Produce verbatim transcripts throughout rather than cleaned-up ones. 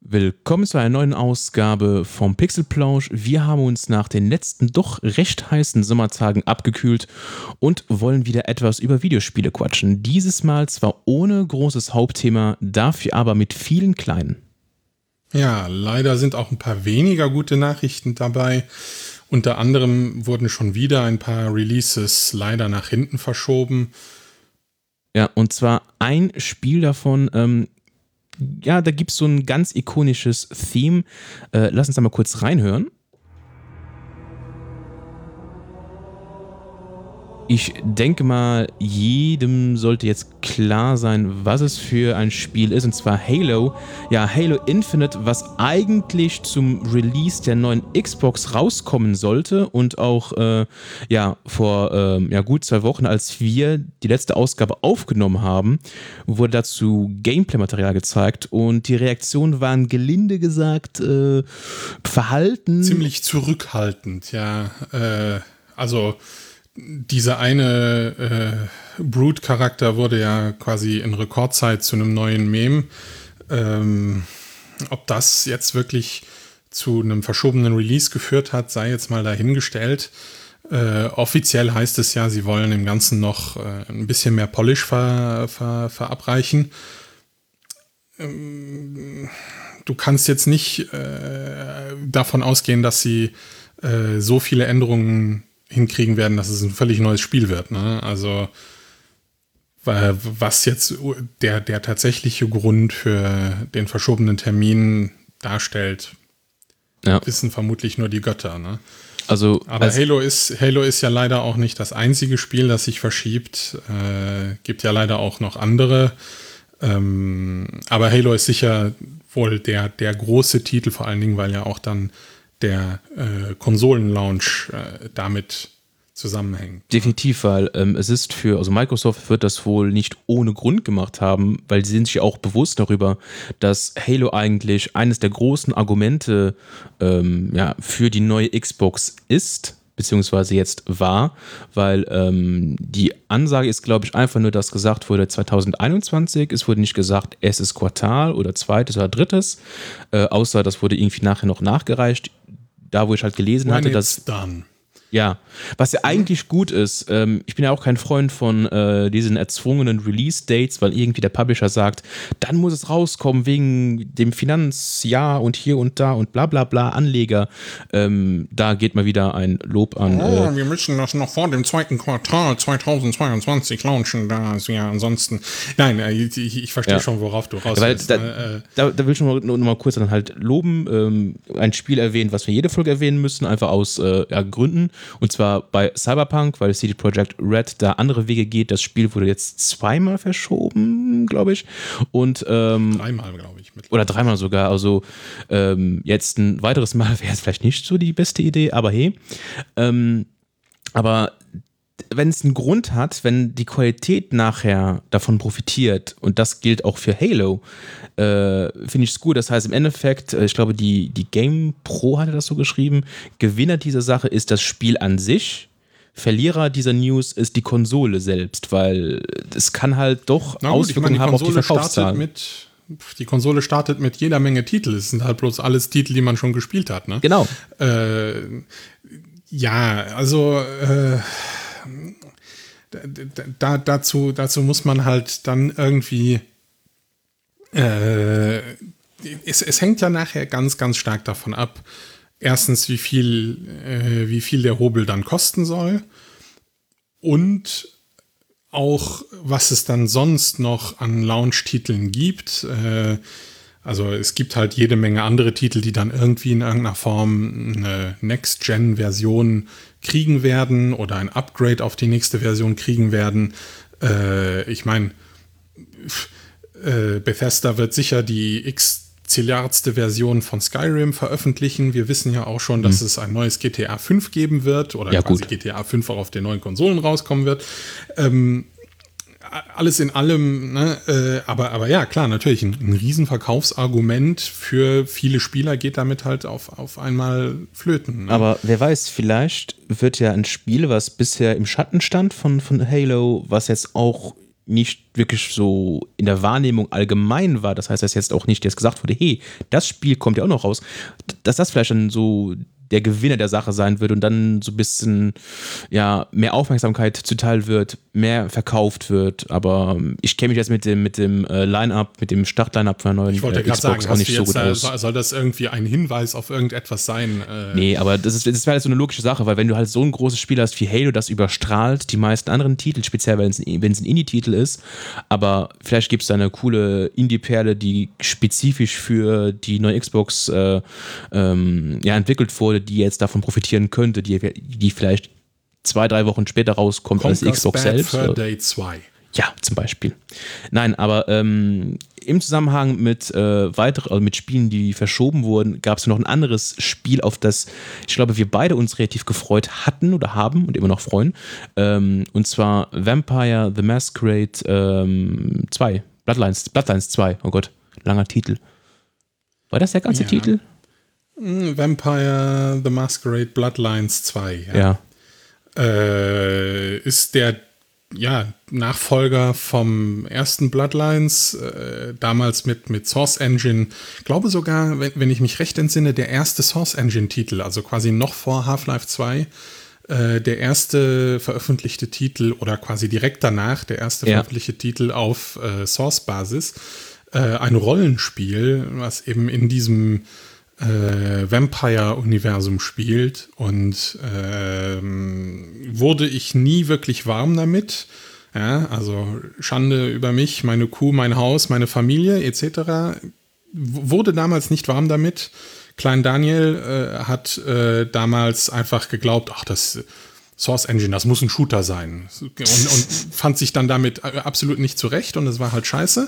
Willkommen zu einer neuen Ausgabe vom Pixelplausch. Wir haben uns nach den letzten doch recht heißen Sommertagen abgekühlt und wollen wieder etwas über Videospiele quatschen. Dieses Mal zwar ohne großes Hauptthema, dafür aber mit vielen kleinen. Ja, leider sind auch ein paar weniger gute Nachrichten dabei. Unter anderem wurden schon wieder ein paar Releases leider nach hinten verschoben. Ja, und zwar ein Spiel davon, ähm, ja, da gibt es so ein ganz ikonisches Theme. Äh, lass uns da mal kurz reinhören. Ich denke mal, jedem sollte jetzt klar sein, was es für ein Spiel ist, und zwar Halo. Ja, Halo Infinite, was eigentlich zum Release der neuen Xbox rauskommen sollte und auch äh, ja, vor äh, ja, gut zwei Wochen, als wir die letzte Ausgabe aufgenommen haben, wurde dazu Gameplay-Material gezeigt und die Reaktionen waren gelinde gesagt äh, verhalten. Ziemlich zurückhaltend, ja. Äh, also dieser eine äh, Brood-Charakter wurde ja quasi in Rekordzeit zu einem neuen Meme. Ähm, ob das jetzt wirklich zu einem verschobenen Release geführt hat, sei jetzt mal dahingestellt. Äh, offiziell heißt es ja, sie wollen dem Ganzen noch äh, ein bisschen mehr Polish ver, ver, verabreichen. Ähm, du kannst jetzt nicht äh, davon ausgehen, dass sie äh, so viele Änderungen hinkriegen werden, dass es ein völlig neues Spiel wird. Ne? Also was jetzt der, der tatsächliche Grund für den verschobenen Termin darstellt, ja, wissen vermutlich nur die Götter. Ne? Also, Aber Halo ist, Halo ist ja leider auch nicht das einzige Spiel, das sich verschiebt. Äh, gibt ja leider auch noch andere. Ähm, aber Halo ist sicher wohl der, der große Titel, vor allen Dingen, weil ja auch dann der äh, Konsolen-Launch äh, damit zusammenhängt. Definitiv, weil ähm, es ist für, also Microsoft wird das wohl nicht ohne Grund gemacht haben, weil sie sind sich auch bewusst darüber, dass Halo eigentlich eines der großen Argumente ähm, ja, für die neue Xbox ist, beziehungsweise jetzt war, weil ähm, die Ansage ist, glaube ich, einfach nur, dass gesagt wurde zwanzig einundzwanzig, es wurde nicht gesagt, erstes Quartal oder zweites oder drittes, äh, außer das wurde irgendwie nachher noch nachgereicht, da wo ich halt gelesen When hatte, it's dass... done. Ja, was ja eigentlich gut ist, ähm, ich bin ja auch kein Freund von äh, diesen erzwungenen Release-Dates, weil irgendwie der Publisher sagt, dann muss es rauskommen wegen dem Finanzjahr und hier und da und bla bla bla, Anleger. Ähm, da geht mal wieder ein Lob an. Oh, äh, wir müssen das noch vor dem zweiten Quartal zweitausendzweiundzwanzig launchen, da ist ja ansonsten... Nein, ich, ich verstehe ja schon, worauf du raus willst. Da, äh, da, da will ich noch, noch mal kurz dann halt loben, ähm, ein Spiel erwähnen, was wir jede Folge erwähnen müssen, einfach aus äh, ja, Gründen. Und zwar bei Cyberpunk, weil C D Projekt Red da andere Wege geht. Das Spiel wurde jetzt zweimal verschoben, glaube ich. Und, ähm, dreimal, glaube ich. Oder dreimal sogar. Also ähm, jetzt ein weiteres Mal wäre es vielleicht nicht so die beste Idee, aber hey. Ähm, aber wenn es einen Grund hat, wenn die Qualität nachher davon profitiert, und das gilt auch für Halo, äh, finde ich es gut. Das heißt im Endeffekt, äh, ich glaube, die, die Game Pro hatte das so geschrieben, Gewinner dieser Sache ist das Spiel an sich, Verlierer dieser News ist die Konsole selbst, weil es kann halt doch Na gut, Auswirkungen ich meine, haben auf die Verkaufszahlen. Mit, die Konsole startet mit jeder Menge Titel. Es sind halt bloß alles Titel, die man schon gespielt hat. Ne? Genau. Äh, ja, also äh, Da, dazu, dazu muss man halt dann irgendwie, äh, es, es hängt ja nachher ganz, ganz stark davon ab, erstens, wie viel, äh, wie viel der Hobel dann kosten soll und auch, was es dann sonst noch an Launch-Titeln gibt. Äh, also es gibt halt jede Menge andere Titel, die dann irgendwie in irgendeiner Form eine Next-Gen-Version kriegen werden oder ein Upgrade auf die nächste Version kriegen werden. Äh, ich meine, äh, Bethesda wird sicher die x-zilliardste Version von Skyrim veröffentlichen. Wir wissen ja auch schon, dass mhm. es ein neues G T A fünf geben wird oder ja, quasi gut. G T A fünf auch auf den neuen Konsolen rauskommen wird. Ähm, alles in allem, ne, äh, aber, aber ja, klar, natürlich, ein, ein Riesenverkaufsargument für viele Spieler geht damit halt auf, auf einmal flöten. Ne? Aber wer weiß, vielleicht wird ja ein Spiel, was bisher im Schatten stand von, von Halo, was jetzt auch nicht wirklich so in der Wahrnehmung allgemein war, das heißt, dass jetzt auch nicht jetzt gesagt wurde, hey, das Spiel kommt ja auch noch raus, dass das vielleicht dann so der Gewinner der Sache sein wird und dann so ein bisschen ja, mehr Aufmerksamkeit zuteil wird, mehr verkauft wird. Aber ich kenne mich jetzt mit dem, mit dem äh, Line-Up, mit dem Start-Line-Up von der neuen ich wollte äh, gerade Xbox sagen, auch nicht so jetzt, gut aus. Soll das irgendwie ein Hinweis auf irgendetwas sein? Äh Nee, aber das, ist, das wäre halt so eine logische Sache, weil wenn du halt so ein großes Spiel hast wie Halo, das überstrahlt die meisten anderen Titel, speziell wenn es ein, wenn es ein Indie-Titel ist, aber vielleicht gibt es da eine coole Indie-Perle, die spezifisch für die neue Xbox äh, ähm, ja, entwickelt wurde, die jetzt davon profitieren könnte, die, die vielleicht zwei, drei Wochen später rauskommt Conker's als Xbox Bad selbst. Fur Day zwei. Ja, zum Beispiel. Nein, aber ähm, im Zusammenhang mit äh, weiteren, also mit Spielen, die verschoben wurden, gab es noch ein anderes Spiel, auf das ich glaube, wir beide uns relativ gefreut hatten oder haben und immer noch freuen. Ähm, und zwar Vampire the Masquerade ähm, zwei. Bloodlines, Bloodlines zwei. Oh Gott, langer Titel. War das der ganze Ja. Titel? Vampire the Masquerade Bloodlines zwei. Ja. Ja. Äh, ist der ja, Nachfolger vom ersten Bloodlines, äh, damals mit, mit Source Engine. Ich glaube sogar, wenn, wenn ich mich recht entsinne, der erste Source Engine-Titel, also quasi noch vor Half-Life zwei, äh, der erste veröffentlichte Titel oder quasi direkt danach der erste Ja. veröffentlichte Titel auf äh, Source-Basis. Äh, ein Rollenspiel, was eben in diesem Äh, Vampire-Universum spielt und ähm, wurde ich nie wirklich warm damit. Ja, also Schande über mich, meine Kuh, mein Haus, meine Familie et cetera. Wurde damals nicht warm damit. Klein Daniel äh, hat äh, damals einfach geglaubt, ach, das Source Engine, das muss ein Shooter sein. Und, und fand sich dann damit absolut nicht zurecht und es war halt scheiße.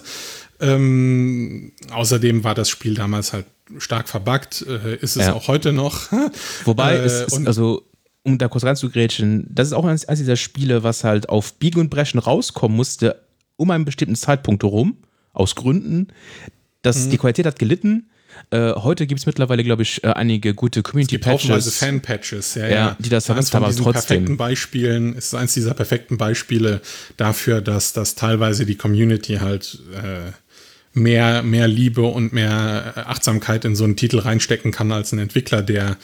Ähm, außerdem war das Spiel damals halt stark verbuggt, äh, ist es Ja. auch heute noch. Wobei, äh, es ist, und also, um da kurz reinzugrätschen, das ist auch eines eines dieser Spiele, was halt auf Biegen und Brechen rauskommen musste, um einen bestimmten Zeitpunkt herum, aus Gründen. Das, Mhm. Die Qualität hat gelitten. Äh, heute gibt es mittlerweile, glaube ich, äh, einige gute haufenweise Community-Patches. Fan-Patches, ja, Ja, ja. die das eins verwenden, von aber diesen trotzdem. perfekten Beispielen, ist eins dieser perfekten Beispiele dafür, dass, dass teilweise die Community halt äh, mehr, mehr Liebe und mehr Achtsamkeit in so einen Titel reinstecken kann als ein Entwickler, der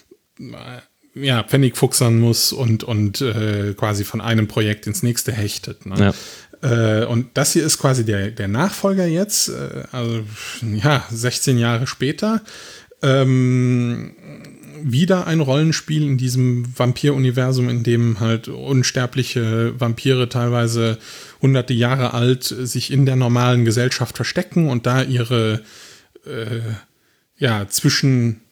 äh, ja, Pfennig fuchsern muss und, und äh, quasi von einem Projekt ins nächste hechtet. Ne? Ja. Äh, und das hier ist quasi der, der Nachfolger jetzt, äh, also ja, sechzehn Jahre später. Ähm, wieder ein Rollenspiel in diesem Vampir-Universum, in dem halt unsterbliche Vampire teilweise hunderte Jahre alt sich in der normalen Gesellschaft verstecken und da ihre äh, ja, zwischen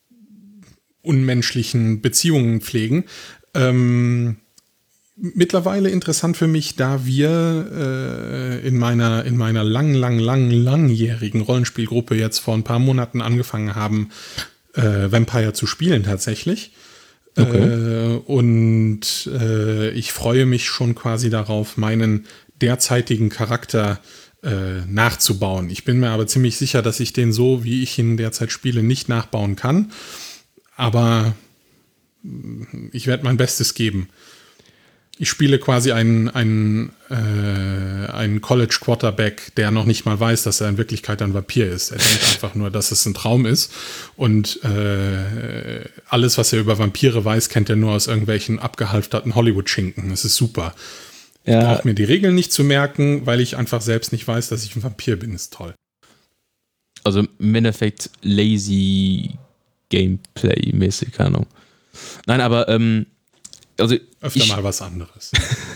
unmenschlichen Beziehungen pflegen. Ähm, mittlerweile interessant für mich, da wir äh, in meiner, in meiner lang, lang, lang, langjährigen Rollenspielgruppe jetzt vor ein paar Monaten angefangen haben, äh, Vampire zu spielen tatsächlich. Okay. Äh, und äh, ich freue mich schon quasi darauf, meinen derzeitigen Charakter äh, nachzubauen. Ich bin mir aber ziemlich sicher, dass ich den so, wie ich ihn derzeit spiele, nicht nachbauen kann. Aber ich werde mein Bestes geben. Ich spiele quasi einen, einen, äh, einen College-Quarterback, der noch nicht mal weiß, dass er in Wirklichkeit ein Vampir ist. Er denkt einfach nur, dass es ein Traum ist. Und äh, alles, was er über Vampire weiß, kennt er nur aus irgendwelchen abgehalfterten Hollywood-Schinken. Das ist super. Ich Ja. brauche mir die Regeln nicht zu merken, weil ich einfach selbst nicht weiß, dass ich ein Vampir bin. Ist toll. Also im Endeffekt lazy Gameplay-mäßig, keine Ahnung. Nein, aber ähm, also Öfter ich, mal was anderes.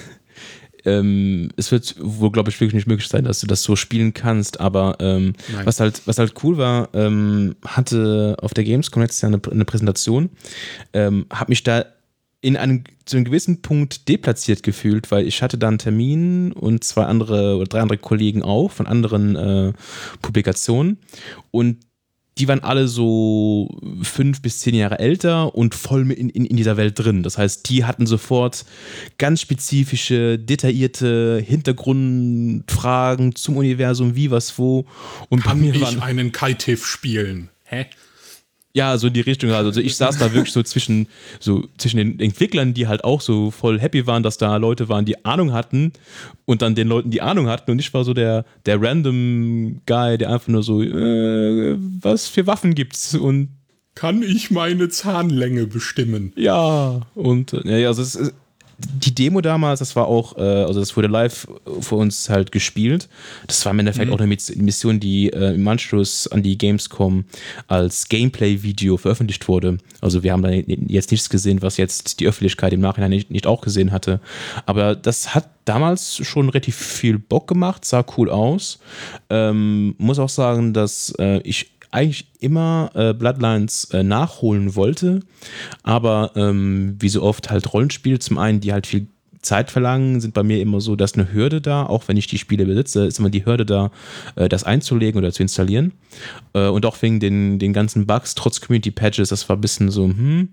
ähm, es wird wohl, glaube ich, wirklich nicht möglich sein, dass du das so spielen kannst, aber ähm, Nein. was halt, was halt cool war, ähm, hatte auf der Gamescom letztes Jahr eine, eine Präsentation, ähm, habe mich da in einem, zu einem gewissen Punkt deplatziert gefühlt, weil ich hatte da einen Termin und zwei andere oder drei andere Kollegen auch von anderen äh, Publikationen und die waren alle so fünf bis zehn Jahre älter und voll in, in, in dieser Welt drin. Das heißt, die hatten sofort ganz spezifische, detaillierte Hintergrundfragen zum Universum, wie, was, wo. Und Kann bei mir ich waren, einen Kaitif spielen? Hä? Ja, so in die Richtung. Also ich saß da wirklich so zwischen, so zwischen den Entwicklern, die halt auch so voll happy waren, dass da Leute waren, die Ahnung hatten und dann den Leuten, die Ahnung hatten. Und ich war so der, der random Guy, der einfach nur so, äh, was für Waffen gibt's? Und kann ich meine Zahnlänge bestimmen? Ja, und ja, also es ist die Demo damals, das war auch, äh, also das wurde live für uns halt gespielt. Das war im Endeffekt mhm. auch eine Mission, die äh, im Anschluss an die Gamescom als Gameplay-Video veröffentlicht wurde. Also wir haben da jetzt nichts gesehen, was jetzt die Öffentlichkeit im Nachhinein nicht, nicht auch gesehen hatte. Aber das hat damals schon relativ viel Bock gemacht, sah cool aus. Ähm, muss auch sagen, dass äh, ich eigentlich immer äh, Bloodlines äh, nachholen wollte, aber ähm, wie so oft halt Rollenspiele, zum einen, die halt viel Zeit verlangen, sind bei mir immer so, dass eine Hürde da, auch wenn ich die Spiele besitze, ist immer die Hürde da, äh, das einzulegen oder zu installieren. Äh, und auch wegen den, den ganzen Bugs, trotz Community-Patches, das war ein bisschen so, hm.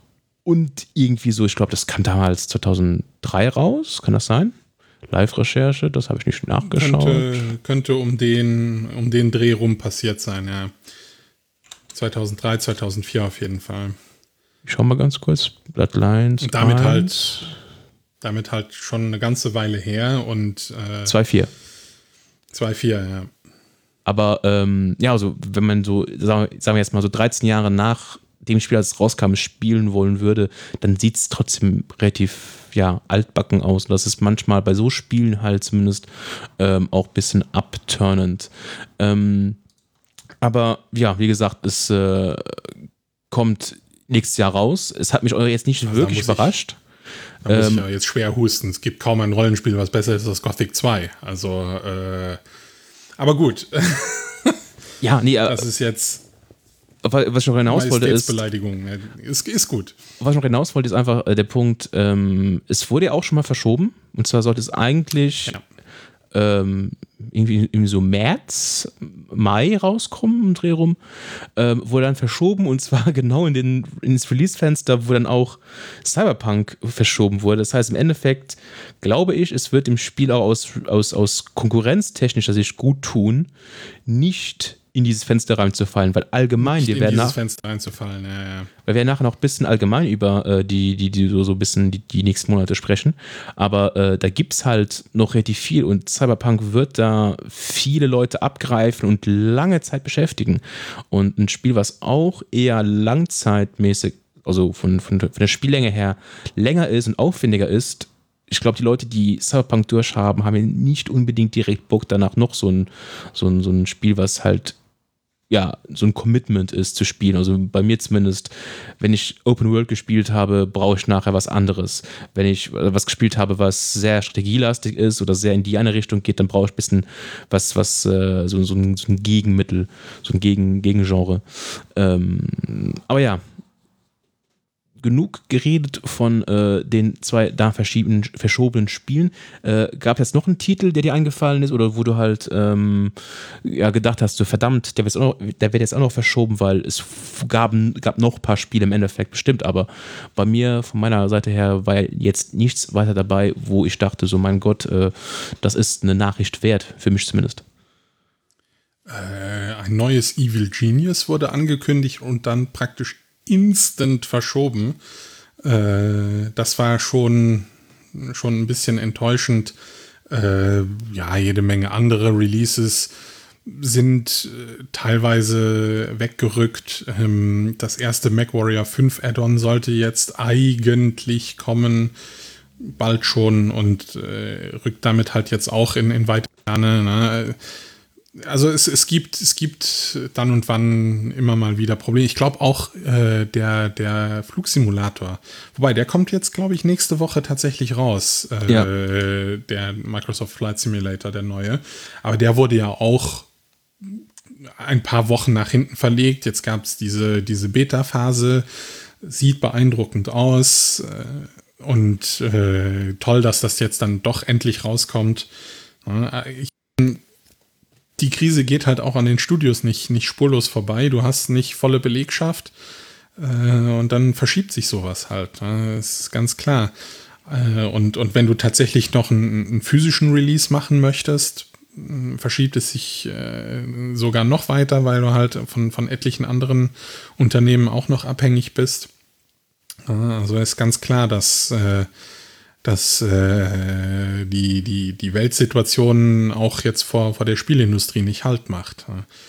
Und irgendwie so, ich glaube, das kam damals zweitausenddrei raus, kann das sein? Live-Recherche, das habe ich nicht nachgeschaut. Könnte, könnte um, den, um den Dreh rum passiert sein, ja. zweitausenddrei, zweitausendvier auf jeden Fall. Ich schau mal ganz kurz. Bloodlines. Und damit halt, damit halt schon eine ganze Weile her und äh, zwei Komma vier. zwei Komma vier, ja. Aber ähm, ja, also wenn man so, sagen wir jetzt mal so dreizehn Jahre nach dem Spiel, als es rauskam, spielen wollen würde, dann sieht es trotzdem relativ ja, altbacken aus. Und das ist manchmal bei so Spielen halt zumindest ähm, auch ein bisschen abturnend. Ähm, aber ja, wie gesagt, es äh, kommt nächstes Jahr raus. Es hat mich jetzt nicht also wirklich da überrascht. Ich, da muss ähm, ich ja jetzt schwer husten. Es gibt kaum ein Rollenspiel, was besser ist als Gothic zwei. Also, äh, aber gut. Ja, nee, äh, das ist jetzt was ich noch hinaus wollte ist, Beleidigung. Ist, ist gut. Was ich noch hinaus wollte, ist einfach äh, der Punkt, ähm, es wurde ja auch schon mal verschoben. Und zwar sollte es eigentlich ja. ähm, irgendwie, irgendwie so März, Mai rauskommen im Dreh rum. Ähm, wurde dann verschoben und zwar genau in den, ins Release-Fenster, wo dann auch Cyberpunk verschoben wurde. Das heißt, im Endeffekt glaube ich, es wird dem Spiel auch aus, aus, aus konkurrenztechnischer Sicht gut tun, nicht in dieses Fenster reinzufallen, weil allgemein, wir werden in dieses nach, Fenster reinzufallen, ja, ja. Weil wir nachher noch ein bisschen allgemein über äh, die, die, die so, so ein bisschen die, die nächsten Monate sprechen, aber äh, da gibt es halt noch relativ viel und Cyberpunk wird da viele Leute abgreifen und lange Zeit beschäftigen und ein Spiel, was auch eher langzeitmäßig, also von, von, von der Spiellänge her länger ist und aufwendiger ist. Ich glaube, die Leute, die Cyberpunk durchhaben, haben nicht unbedingt direkt Bock danach noch so ein, so ein, so ein Spiel, was halt ja, so ein Commitment ist zu spielen. Also bei mir zumindest, wenn ich Open World gespielt habe, brauche ich nachher was anderes. Wenn ich was gespielt habe, was sehr strategielastig ist oder sehr in die eine Richtung geht, dann brauche ich ein bisschen was, was äh, so, so, ein, so ein Gegenmittel, so ein Gegen, Gegengenre. Ähm, aber ja, genug geredet von äh, den zwei da verschobenen Spielen. Äh, gab es jetzt noch einen Titel, der dir eingefallen ist oder wo du halt ähm, ja, gedacht hast, so verdammt, der wird, auch noch, der wird jetzt auch noch verschoben, weil es gab, gab noch ein paar Spiele im Endeffekt bestimmt, aber bei mir von meiner Seite her war jetzt nichts weiter dabei, wo ich dachte, so mein Gott, äh, das ist eine Nachricht wert, für mich zumindest. Äh, ein neues Evil Genius wurde angekündigt und dann praktisch instant verschoben. Äh, das war schon, schon ein bisschen enttäuschend. Äh, ja, jede Menge andere Releases sind äh, teilweise weggerückt. Ähm, das erste MechWarrior fünf Add-on sollte jetzt eigentlich kommen, bald schon und äh, rückt damit halt jetzt auch in, in weite Ferne, ne? Also es, es gibt es gibt dann und wann immer mal wieder Probleme. Ich glaube auch äh, der, der Flugsimulator, wobei der kommt jetzt, glaube ich, nächste Woche tatsächlich raus. Äh, ja. Der Microsoft Flight Simulator, der neue. Aber der wurde ja auch ein paar Wochen nach hinten verlegt. Jetzt gab es diese, diese Beta-Phase. Sieht beeindruckend aus. Äh, und äh, toll, dass das jetzt dann doch endlich rauskommt. Ich Die Krise geht halt auch an den Studios nicht, nicht spurlos vorbei. Du hast nicht volle Belegschaft äh, und dann verschiebt sich sowas halt. Ne? Das ist ganz klar. Äh, und, und wenn du tatsächlich noch einen, einen physischen Release machen möchtest, mh, verschiebt es sich äh, sogar noch weiter, weil du halt von, von etlichen anderen Unternehmen auch noch abhängig bist. Also ist ganz klar, dass, äh, dass äh, die, die, die Weltsituation auch jetzt vor, vor der Spielindustrie nicht Halt macht.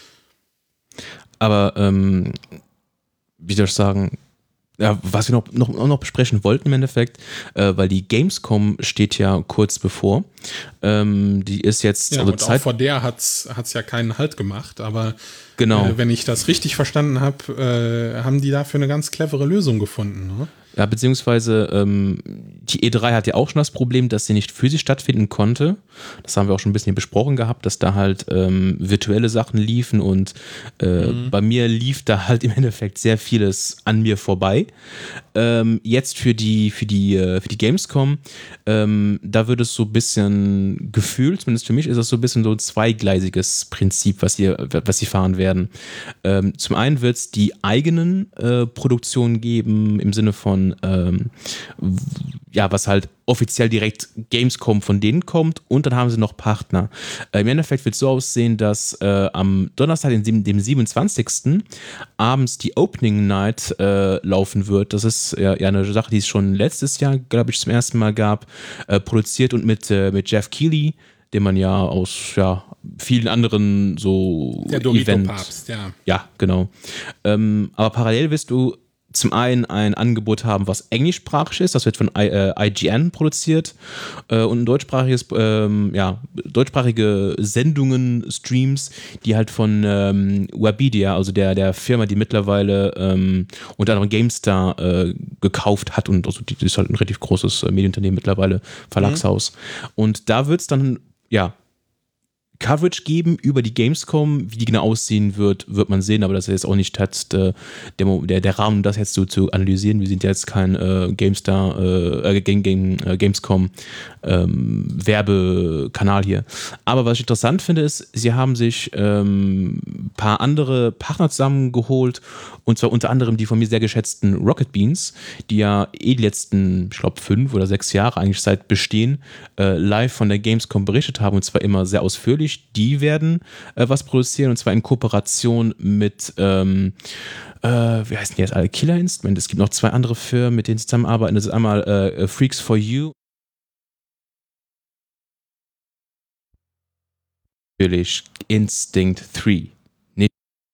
Aber, ähm, wie soll ich sagen, ja, was wir noch, noch, noch besprechen wollten im Endeffekt, äh, weil die Gamescom steht ja kurz bevor. Ähm, die ist jetzt... Ja, also und Zeit- auch vor der hat es ja keinen Halt gemacht, aber Genau. äh, wenn ich das richtig verstanden habe, äh, haben die dafür eine ganz clevere Lösung gefunden. Ne? Ja, beziehungsweise ähm, die E drei hat ja auch schon das Problem, dass sie nicht physisch stattfinden konnte. Das haben wir auch schon ein bisschen besprochen gehabt, dass da halt ähm, virtuelle Sachen liefen und äh, mhm. bei mir lief da halt im Endeffekt sehr vieles an mir vorbei. Ähm, jetzt für die, für die, äh, für die Gamescom, ähm, da wird es so ein bisschen gefühlt, zumindest für mich ist das so ein bisschen so ein zweigleisiges Prinzip, was sie, was sie fahren werden. Ähm, zum einen wird es die eigenen äh, Produktionen geben, im Sinne von Ähm, ja, was halt offiziell direkt Gamescom von denen kommt und dann haben sie noch Partner. Äh, Im Endeffekt wird es so aussehen, dass äh, am Donnerstag, dem, dem siebenundzwanzigsten abends die Opening Night äh, laufen wird. Das ist ja, ja eine Sache, die es schon letztes Jahr, glaube ich, zum ersten Mal gab, äh, produziert und mit, äh, mit Jeff Keighley, den man ja aus ja, vielen anderen so Der Domito-Papst, ja. Ja, genau. Ähm, aber parallel wirst du zum einen ein Angebot haben, was englischsprachig ist, das wird von I, äh, I G N produziert äh, und ein deutschsprachiges, ähm, ja, deutschsprachige Sendungen, Streams, die halt von ähm, Webedia, also der, der Firma, die mittlerweile ähm, unter anderem GameStar äh, gekauft hat und also die, die ist halt ein relativ großes äh, Medienunternehmen mittlerweile, Verlagshaus. Mhm. Und da wird es dann, ja, Coverage geben über die Gamescom. Wie die genau aussehen wird, wird man sehen, aber das ist jetzt auch nicht jetzt, äh, der, der, der Rahmen, um das jetzt so zu analysieren. Wir sind ja jetzt kein äh, GameStar, äh, Game, Game, äh, Gamescom ähm, Werbekanal hier. Aber was ich interessant finde, ist, sie haben sich ähm, ein paar andere Partner zusammengeholt und zwar unter anderem die von mir sehr geschätzten Rocket Beans, die ja eh die letzten, ich glaube, fünf oder sechs Jahre eigentlich seit Bestehen äh, live von der Gamescom berichtet haben und zwar immer sehr ausführlich. Die werden äh, was produzieren und zwar in Kooperation mit, ähm, äh, wie heißen die jetzt alle? Killer Instinct. Es gibt noch zwei andere Firmen, mit denen sie zusammenarbeiten. Das ist einmal äh, Freaks for You. Natürlich Instinct drei. Nicht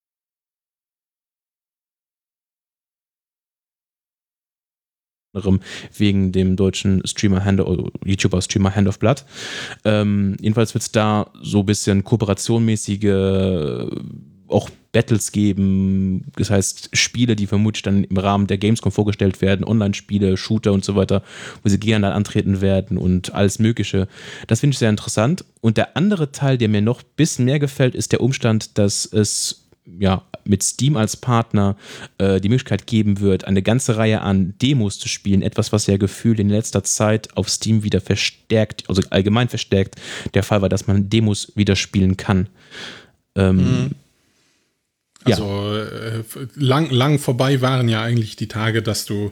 wegen dem deutschen Streamer Hand of, YouTuber Streamer Hand of Blood. Ähm, jedenfalls wird es da so ein bisschen kooperationmäßige auch Battles geben, das heißt Spiele, die vermutlich dann im Rahmen der Gamescom vorgestellt werden, Online-Spiele, Shooter und so weiter, wo sie gegeneinander antreten werden und alles Mögliche. Das finde ich sehr interessant. Und der andere Teil, der mir noch ein bisschen mehr gefällt, ist der Umstand, dass es ja, mit Steam als Partner äh, die Möglichkeit geben wird, eine ganze Reihe an Demos zu spielen. Etwas, was ja gefühlt in letzter Zeit auf Steam wieder verstärkt, also allgemein verstärkt der Fall war, dass man Demos wieder spielen kann. Ähm, mhm. Also ja. äh, lang, lang vorbei waren ja eigentlich die Tage, dass du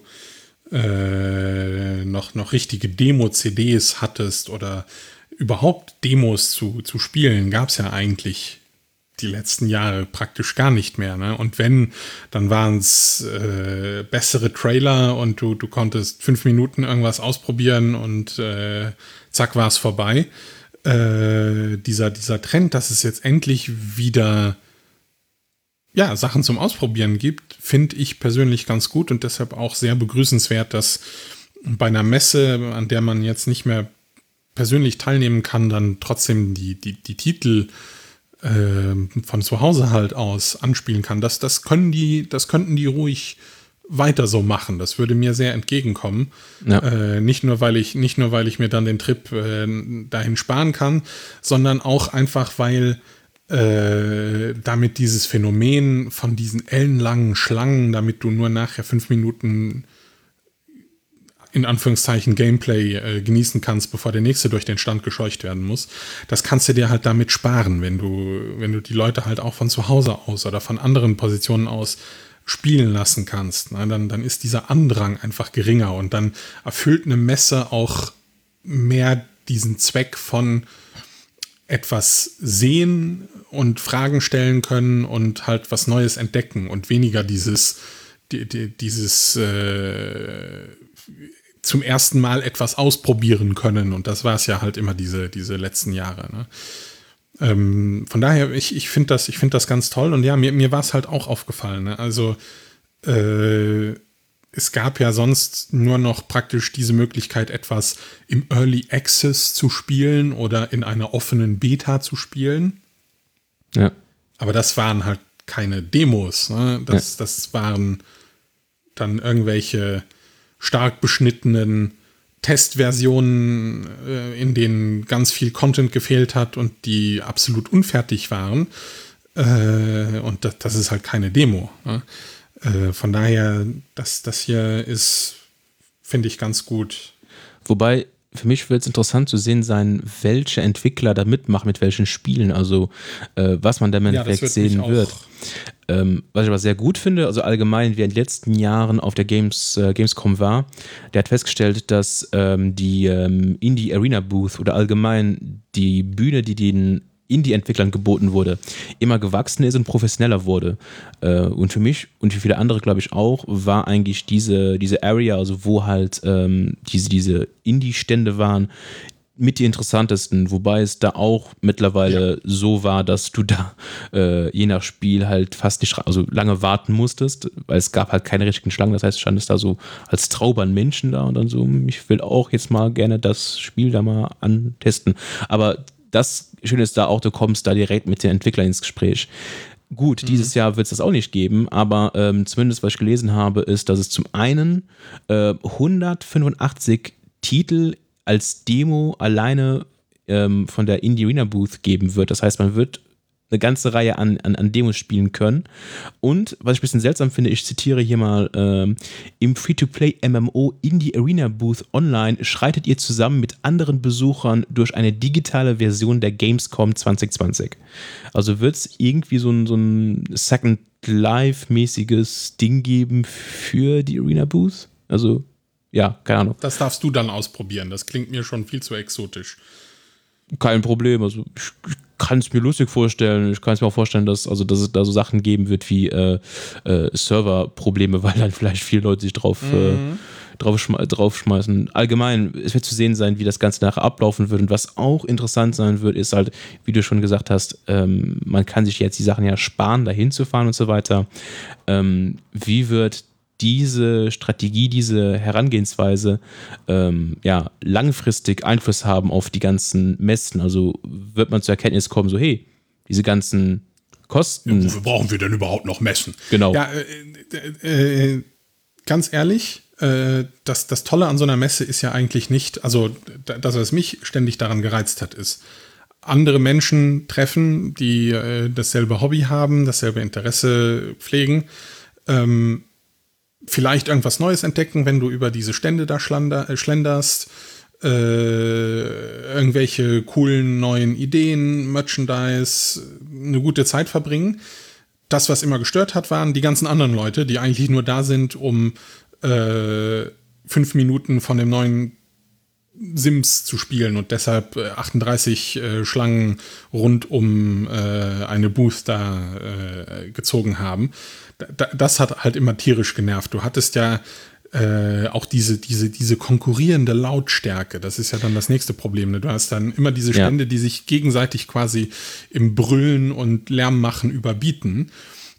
äh, noch, noch richtige Demo-C Ds hattest oder überhaupt Demos zu, zu spielen, gab es ja eigentlich die letzten Jahre praktisch gar nicht mehr. Ne? Und wenn, dann waren es äh, bessere Trailer und du, du konntest fünf Minuten irgendwas ausprobieren und äh, zack war es vorbei. Äh, dieser, dieser Trend, dass es jetzt endlich wieder ja, Sachen zum Ausprobieren gibt, finde ich persönlich ganz gut und deshalb auch sehr begrüßenswert, dass bei einer Messe, an der man jetzt nicht mehr persönlich teilnehmen kann, dann trotzdem die, die, die Titel von zu Hause halt aus anspielen kann. Das, das können die, das könnten die ruhig weiter so machen. Das würde mir sehr entgegenkommen. Ja. Äh, nicht nur, weil ich, nicht nur, weil ich mir dann den Trip äh, dahin sparen kann, sondern auch einfach, weil äh, damit dieses Phänomen von diesen ellenlangen Schlangen, damit du nur nachher fünf Minuten in Anführungszeichen Gameplay äh, genießen kannst, bevor der nächste durch den Stand gescheucht werden muss. Das kannst du dir halt damit sparen, wenn du, wenn du die Leute halt auch von zu Hause aus oder von anderen Positionen aus spielen lassen kannst. Na, dann, dann ist dieser Andrang einfach geringer und dann erfüllt eine Messe auch mehr diesen Zweck von etwas sehen und Fragen stellen können und halt was Neues entdecken und weniger dieses, die, die, dieses äh, zum ersten Mal etwas ausprobieren können. Und das war es ja halt immer diese, diese letzten Jahre. Ne? Ähm, von daher, ich, ich finde das, ich find das ganz toll. Und ja, mir, mir war es halt auch aufgefallen. Ne? Also äh, es gab ja sonst nur noch praktisch diese Möglichkeit, etwas im Early Access zu spielen oder in einer offenen Beta zu spielen. Ja. Aber das waren halt keine Demos. Ne? Das, ja. das waren dann irgendwelche stark beschnittenen Testversionen, äh, in denen ganz viel Content gefehlt hat und die absolut unfertig waren. Äh, und das, das ist halt keine Demo. Ne? Äh, von daher, das, das hier ist, finde ich, ganz gut. Wobei, für mich wird es interessant zu sehen sein, welche Entwickler da mitmachen, mit welchen Spielen, also äh, was man da im Endeffekt ja, sehen wird. Ähm, was ich aber sehr gut finde, also allgemein, wer in den letzten Jahren auf der Games, äh, Gamescom war, der hat festgestellt, dass ähm, die ähm, Indie Arena Booth oder allgemein die Bühne, die den Indie-Entwicklern geboten wurde, immer gewachsen ist und professioneller wurde. Äh, und für mich und für viele andere, glaube ich, auch, war eigentlich diese, diese Area, also wo halt ähm, diese, diese Indie-Stände waren, mit die interessantesten, wobei es da auch mittlerweile ja. so war, dass du da äh, je nach Spiel halt fast nicht, also lange warten musstest, weil es gab halt keine richtigen Schlangen, das heißt, stand es da so als Traube an Menschen da und dann so, ich will auch jetzt mal gerne das Spiel da mal antesten. Aber das Schöne ist da auch, du kommst da direkt mit den Entwicklern ins Gespräch. Gut, mhm. dieses Jahr wird es das auch nicht geben, aber ähm, zumindest, was ich gelesen habe, ist, dass es zum einen äh, hundertfünfundachtzig Titel als Demo alleine ähm, von der Indie Arena Booth geben wird. Das heißt, man wird eine ganze Reihe an, an, an Demos spielen können. Und was ich ein bisschen seltsam finde, ich zitiere hier mal, ähm, im Free-to-Play-M M O Indie Arena Booth Online schreitet ihr zusammen mit anderen Besuchern durch eine digitale Version der Gamescom zwanzig zwanzig. Also wird es irgendwie so ein, so ein Second Life-mäßiges Ding geben für die Arena Booth? Also ja, keine Ahnung. Das darfst du dann ausprobieren. Das klingt mir schon viel zu exotisch. Kein Problem. Also ich, ich kann es mir lustig vorstellen. Ich kann es mir auch vorstellen, dass, also, dass es da so Sachen geben wird wie äh, äh, Serverprobleme, weil dann vielleicht viele Leute sich drauf, mhm. äh, drauf schme- draufschmeißen. Allgemein, es wird zu sehen sein, wie das Ganze nachher ablaufen wird. Und was auch interessant sein wird, ist halt, wie du schon gesagt hast, ähm, man kann sich jetzt die Sachen ja sparen, da hinzufahren und so weiter. Ähm, wie wird diese Strategie, diese Herangehensweise ähm, ja, langfristig Einfluss haben auf die ganzen Messen? Also wird man zur Erkenntnis kommen, so hey, diese ganzen Kosten... Ja, wofür brauchen wir denn überhaupt noch Messen? Genau. Ja, äh, äh, ganz ehrlich, äh, das, das Tolle an so einer Messe ist ja eigentlich nicht, also das, was mich ständig daran gereizt hat, ist, andere Menschen treffen, die äh, dasselbe Hobby haben, dasselbe Interesse pflegen, ähm, vielleicht irgendwas Neues entdecken, wenn du über diese Stände da schlander, äh, schlenderst, äh, irgendwelche coolen neuen Ideen, Merchandise, eine gute Zeit verbringen. Das, was immer gestört hat, waren die ganzen anderen Leute, die eigentlich nur da sind, um äh, fünf Minuten von dem neuen Sims zu spielen und deshalb äh, achtunddreißig äh, Schlangen rund um äh, eine Booth da äh, gezogen haben. Da, das hat halt immer tierisch genervt. Du hattest ja äh, auch diese, diese, diese konkurrierende Lautstärke. Das ist ja dann das nächste Problem. Ne? Du hast dann immer diese Stände, ja. die sich gegenseitig quasi im Brüllen und Lärm machen überbieten.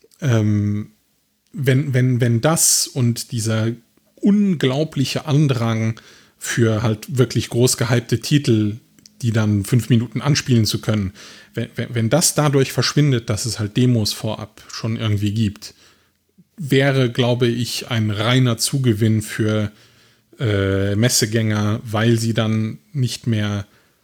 Ähm, wenn, wenn, wenn das und dieser unglaubliche Andrang für halt wirklich groß gehypte Titel, die dann fünf Minuten anspielen zu können, wenn, wenn, wenn das dadurch verschwindet, dass es halt Demos vorab schon irgendwie gibt, wäre, glaube ich, ein reiner Zugewinn für äh, Messegänger, weil sie dann nicht mehr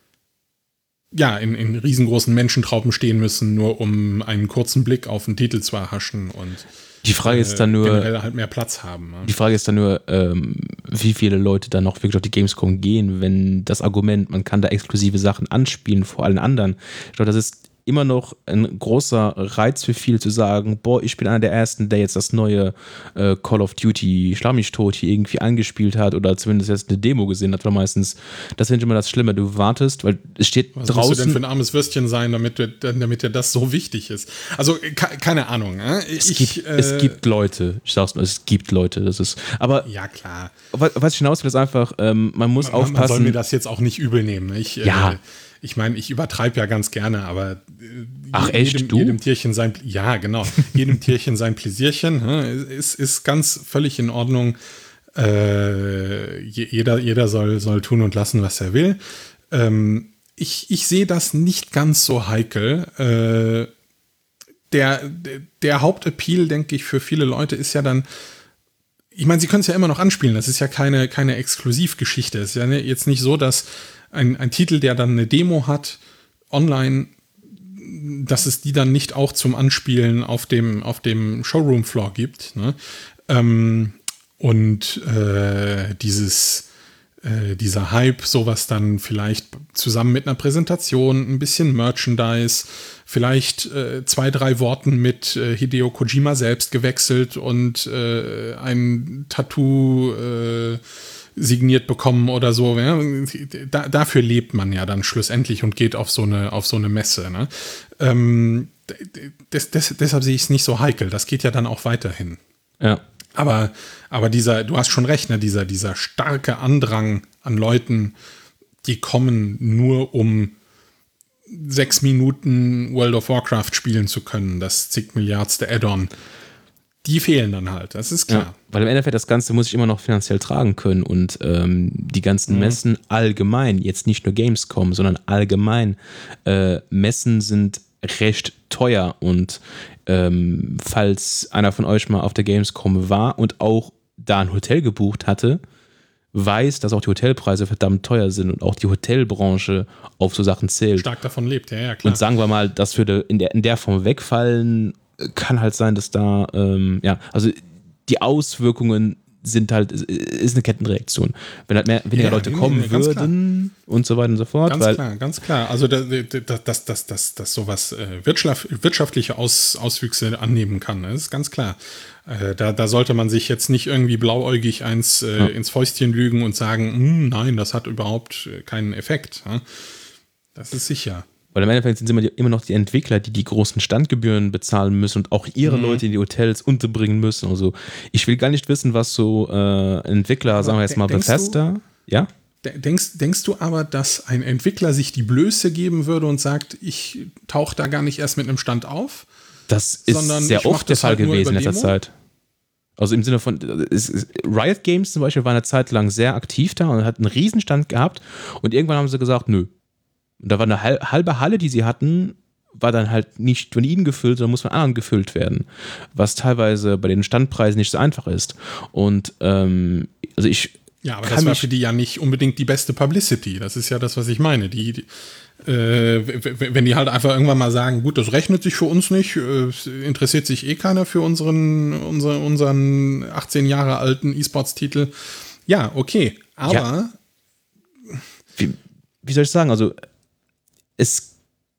ja, in, in riesengroßen Menschentrauben stehen müssen, nur um einen kurzen Blick auf den Titel zu erhaschen und die Frage ist dann nur, generell halt mehr Platz haben. Ja. Die Frage ist dann nur, ähm, wie viele Leute dann noch wirklich auf die Gamescom gehen, wenn das Argument, man kann da exklusive Sachen anspielen vor allen anderen. Ich glaube, das ist immer noch ein großer Reiz für viele zu sagen, boah, ich bin einer der Ersten, der jetzt das neue äh, Call of Duty Schlag mich tot hier irgendwie angespielt hat oder zumindest jetzt eine Demo gesehen hat, weil meistens, das finde ich immer das Schlimme, du wartest, weil es steht Was draußen. Was musst du denn für ein armes Würstchen sein, damit, du, damit dir das so wichtig ist? Also, ke- keine Ahnung. Äh? Es, ich, gibt, äh, es gibt Leute, ich sag's mal, es gibt Leute, das ist, aber ja, klar. was ich hinaus will, ist einfach, ähm, man muss man, aufpassen. Man soll mir das jetzt auch nicht übel nehmen. Ich, ja. Äh, ich meine, ich übertreibe ja ganz gerne, aber äh, Ach, echt, jedem, du? jedem Tierchen sein, ja, genau, jedem Tierchen sein Pläsierchen, ist, ist ganz völlig in Ordnung. Äh, jeder jeder soll, soll tun und lassen, was er will. Ähm, ich, ich sehe das nicht ganz so heikel. Äh, der, der Hauptappeal, denke ich, für viele Leute ist ja dann, ich meine, sie können es ja immer noch anspielen, das ist ja keine, keine Exklusivgeschichte. Es ist ja jetzt nicht so, dass ein, ein Titel, der dann eine Demo hat, online, dass es die dann nicht auch zum Anspielen auf dem, auf dem Showroom-Floor gibt. Ne? Ähm, und äh, dieses, äh, dieser Hype, sowas dann vielleicht zusammen mit einer Präsentation, ein bisschen Merchandise, vielleicht äh, zwei, drei Worten mit äh, Hideo Kojima selbst gewechselt und äh, ein Tattoo äh, signiert bekommen oder so. Ja? Da, dafür lebt man ja dann schlussendlich und geht auf so eine, auf so eine Messe. Ne? Ähm, des, des, deshalb sehe ich es nicht so heikel. Das geht ja dann auch weiterhin. Ja. Aber, aber dieser, du hast schon recht, ne? dieser, dieser starke Andrang an Leuten, die kommen nur um sechs Minuten World of Warcraft spielen zu können, das zig Milliardste Add-on. Die fehlen dann halt, das ist klar. Ja, weil im Endeffekt das Ganze muss ich immer noch finanziell tragen können und ähm, die ganzen mhm. Messen allgemein, jetzt nicht nur Gamescom, sondern allgemein, äh, Messen sind recht teuer und ähm, falls einer von euch mal auf der Gamescom war und auch da ein Hotel gebucht hatte, weiß, dass auch die Hotelpreise verdammt teuer sind und auch die Hotelbranche auf so Sachen zählt. Stark davon lebt, ja, ja, klar. Und sagen wir mal, das würde in der, in der Form wegfallen, kann halt sein, dass da, ähm, ja, also die Auswirkungen sind halt, ist eine Kettenreaktion. Wenn halt mehr, weniger ja, Leute nee, kommen nee, würden klar. Und so weiter und so fort. Ganz weil klar, ganz klar. Also, dass das, das, das, das sowas äh, wirtschaftliche Aus, Auswüchse annehmen kann, ne? Das ist ganz klar. Äh, da, da sollte man sich jetzt nicht irgendwie blauäugig eins äh, ja. ins Fäustchen lügen und sagen, nein, das hat überhaupt keinen Effekt. Ja? Das ist sicher. Weil im Endeffekt sind immer, immer noch die Entwickler, die die großen Standgebühren bezahlen müssen und auch ihre mhm. Leute in die Hotels unterbringen müssen. Also ich will gar nicht wissen, was so äh, Entwickler, aber sagen wir jetzt mal Bethesda, ja? Denkst, denkst du aber, dass ein Entwickler sich die Blöße geben würde und sagt, ich tauche da gar nicht erst mit einem Stand auf? Das ist sehr oft der Fall halt gewesen in letzter Demo? Zeit. Also im Sinne von, ist, Riot Games zum Beispiel war eine Zeit lang sehr aktiv da und hat einen Riesenstand gehabt und irgendwann haben sie gesagt, nö. Und da war eine halbe Halle, die sie hatten, war dann halt nicht von ihnen gefüllt, sondern muss von anderen gefüllt werden. Was teilweise bei den Standpreisen nicht so einfach ist. Und ähm, also ich. Ja, aber das war für die ja nicht unbedingt die beste Publicity. Das ist ja das, was ich meine. Die, die äh, wenn die halt einfach irgendwann mal sagen, gut, das rechnet sich für uns nicht, äh, interessiert sich eh keiner für unseren, unseren, unseren achtzehn Jahre alten E-Sports-Titel. Ja, okay. Aber. Ja. Wie, wie soll ich sagen? Also. Es,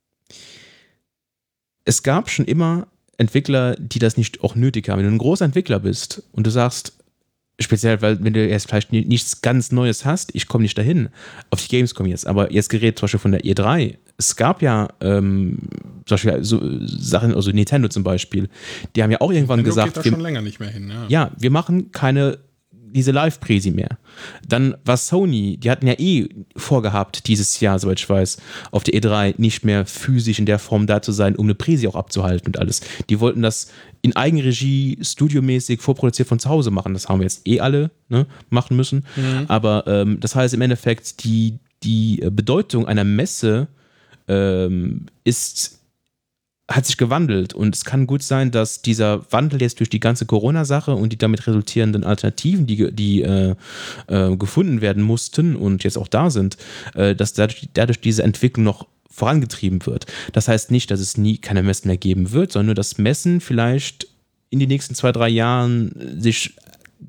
es gab schon immer Entwickler, die das nicht auch nötig haben. Wenn du ein großer Entwickler bist und du sagst, speziell, weil wenn du jetzt vielleicht nichts ganz Neues hast, ich komme nicht dahin, auf die Gamescom jetzt, aber jetzt gerät zum Beispiel von der E drei, es gab ja ähm, zum Beispiel so Sachen, also Nintendo zum Beispiel, die haben ja auch irgendwann Nintendo gesagt, geht da wir, schon länger nicht mehr hin, ja. ja, wir machen keine diese Live-Präsi mehr. Dann war Sony, die hatten ja eh vorgehabt, dieses Jahr, soweit ich weiß, auf der E drei nicht mehr physisch in der Form da zu sein, um eine Präsi auch abzuhalten und alles. Die wollten das in Eigenregie, studiomäßig, vorproduziert von zu Hause machen. Das haben wir jetzt eh alle ne, machen müssen. Mhm. Aber ähm, das heißt im Endeffekt, die, die Bedeutung einer Messe ähm, ist hat sich gewandelt und es kann gut sein, dass dieser Wandel jetzt durch die ganze Corona-Sache und die damit resultierenden Alternativen, die, die äh, äh, gefunden werden mussten und jetzt auch da sind, äh, dass dadurch, dadurch diese Entwicklung noch vorangetrieben wird. Das heißt nicht, dass es nie keine Messen mehr geben wird, sondern nur, dass Messen vielleicht in den nächsten zwei, drei Jahren sich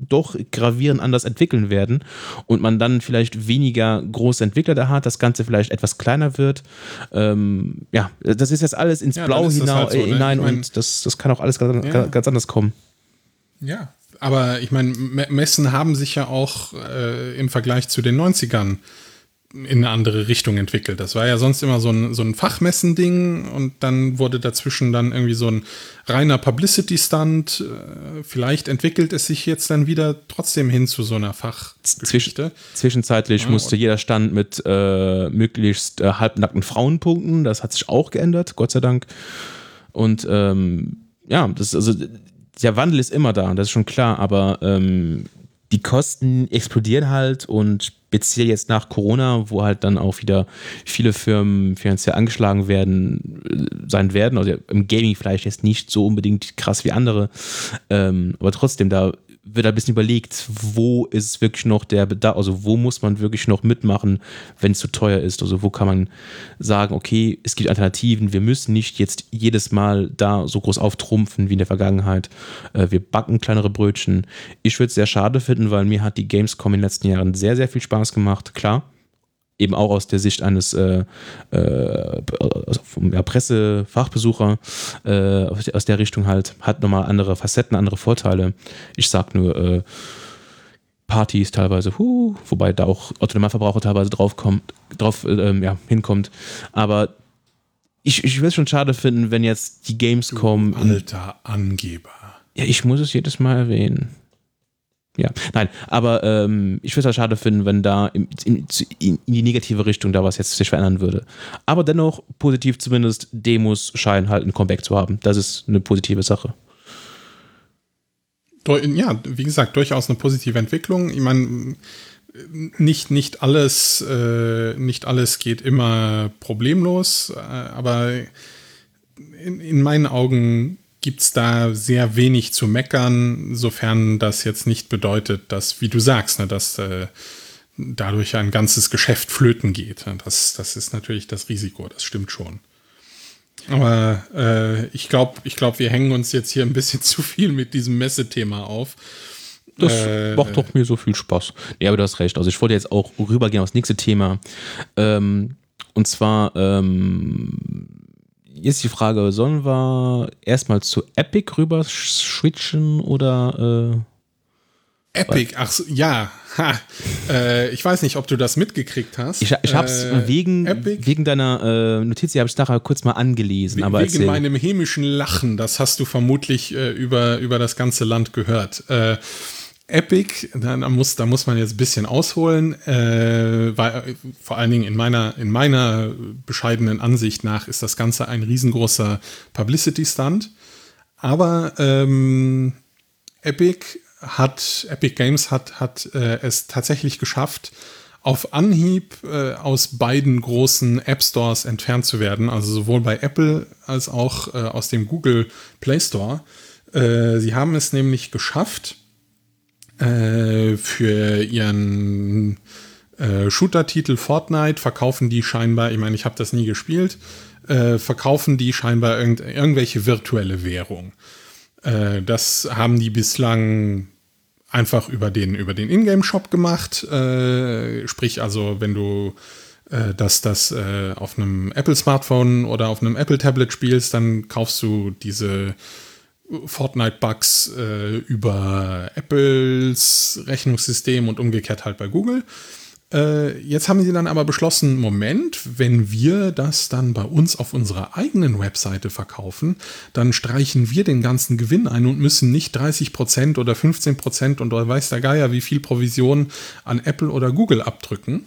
doch gravierend anders entwickeln werden und man dann vielleicht weniger große Entwickler da hat, das Ganze vielleicht etwas kleiner wird. Ähm, ja, das ist jetzt alles ins ja, Blau hina- halt so, ne? hinein ich mein, und das, das kann auch alles ganz, ja. ganz anders kommen. Ja, aber ich meine, Messen haben sich ja auch äh, im Vergleich zu den neunzigern in eine andere Richtung entwickelt. Das war ja sonst immer so ein, so ein Fachmessending und dann wurde dazwischen dann irgendwie so ein reiner Publicity-Stunt. Vielleicht entwickelt es sich jetzt dann wieder trotzdem hin zu so einer Fachgeschichte. Zwischenzeitlich ja, musste jeder Stand mit äh, möglichst äh, halbnackten Frauen punkten. Das hat sich auch geändert, Gott sei Dank. Und ähm, ja, das also der Wandel ist immer da, das ist schon klar, aber ähm, die Kosten explodieren halt und speziell jetzt nach Corona, wo halt dann auch wieder viele Firmen finanziell angeschlagen werden, sein werden, also im Gaming vielleicht jetzt nicht so unbedingt krass wie andere, ähm, aber trotzdem, da wird ein bisschen überlegt, wo ist wirklich noch der Bedarf, also wo muss man wirklich noch mitmachen, wenn es zu teuer ist, also wo kann man sagen, okay, es gibt Alternativen, wir müssen nicht jetzt jedes Mal da so groß auftrumpfen wie in der Vergangenheit, äh, wir backen kleinere Brötchen. Ich würde es sehr schade finden, weil mir hat die Gamescom in den letzten Jahren sehr, sehr viel Spaß gemacht, klar, eben auch aus der Sicht eines äh, äh, ja, Presse-Fachbesucher äh, aus der Richtung halt, hat nochmal andere Facetten, andere Vorteile. Ich sag nur äh, Partys teilweise, huh, wobei da auch Otto-Normalverbraucher teilweise drauf kommt, drauf ähm, ja, hinkommt. Aber ich, ich würde es schon schade finden, wenn jetzt die Gamescom... Du alter Angeber. Ja, ich muss es jedes Mal erwähnen. Ja, nein, aber ähm, ich würde es halt schade finden, wenn da in, in, in die negative Richtung da was jetzt sich verändern würde. Aber dennoch, positiv zumindest, Demos scheinen halt ein Comeback zu haben. Das ist eine positive Sache. Ja, wie gesagt, durchaus eine positive Entwicklung. Ich meine, nicht, nicht, alles, äh, nicht alles geht immer problemlos, äh, aber in, in meinen Augen gibt es da sehr wenig zu meckern, sofern das jetzt nicht bedeutet, dass, wie du sagst, ne, dass äh, dadurch ein ganzes Geschäft flöten geht. Das, das ist natürlich das Risiko, das stimmt schon. Aber äh, ich glaube, ich glaub, wir hängen uns jetzt hier ein bisschen zu viel mit diesem Messethema auf. Das äh, macht doch mir so viel Spaß. Ja, aber du hast recht. Also ich wollte jetzt auch rübergehen aufs nächste Thema. Ähm, und zwar ähm, jetzt die Frage, sollen wir erstmal zu Epic rüber switchen oder äh, Epic, ach so, ja. Ha. Äh, ich weiß nicht, ob du das mitgekriegt hast. Ich, ich habe es äh, wegen, wegen deiner äh, Notiz, die habe ich nachher kurz mal angelesen. We- aber wegen erzähl. meinem hämischen Lachen, das hast du vermutlich äh, über, über das ganze Land gehört. Äh, Epic, da, da, muss, da muss man jetzt ein bisschen ausholen, äh, weil, vor allen Dingen in meiner, in meiner bescheidenen Ansicht nach ist das Ganze ein riesengroßer Publicity-Stunt. Aber ähm, Epic hat, Epic Games hat, hat äh, es tatsächlich geschafft, auf Anhieb äh, aus beiden großen App Stores entfernt zu werden, also sowohl bei Apple als auch äh, aus dem Google Play Store. Äh, sie haben es nämlich geschafft, äh, für ihren äh, Shooter-Titel Fortnite verkaufen die scheinbar, ich meine, ich habe das nie gespielt, äh, verkaufen die scheinbar irgend, irgendwelche virtuelle Währung. Äh, das haben die bislang einfach über den, über den Ingame-Shop gemacht. Äh, sprich also, wenn du äh, das, das äh, auf einem Apple-Smartphone oder auf einem Apple-Tablet spielst, dann kaufst du diese Fortnite-Bugs äh, über Apples Rechnungssystem und umgekehrt halt bei Google. Äh, jetzt haben sie dann aber beschlossen, Moment, wenn wir das dann bei uns auf unserer eigenen Webseite verkaufen, dann streichen wir den ganzen Gewinn ein und müssen nicht dreißig Prozent oder fünfzehn Prozent und weiß der Geier, wie viel Provision an Apple oder Google abdrücken.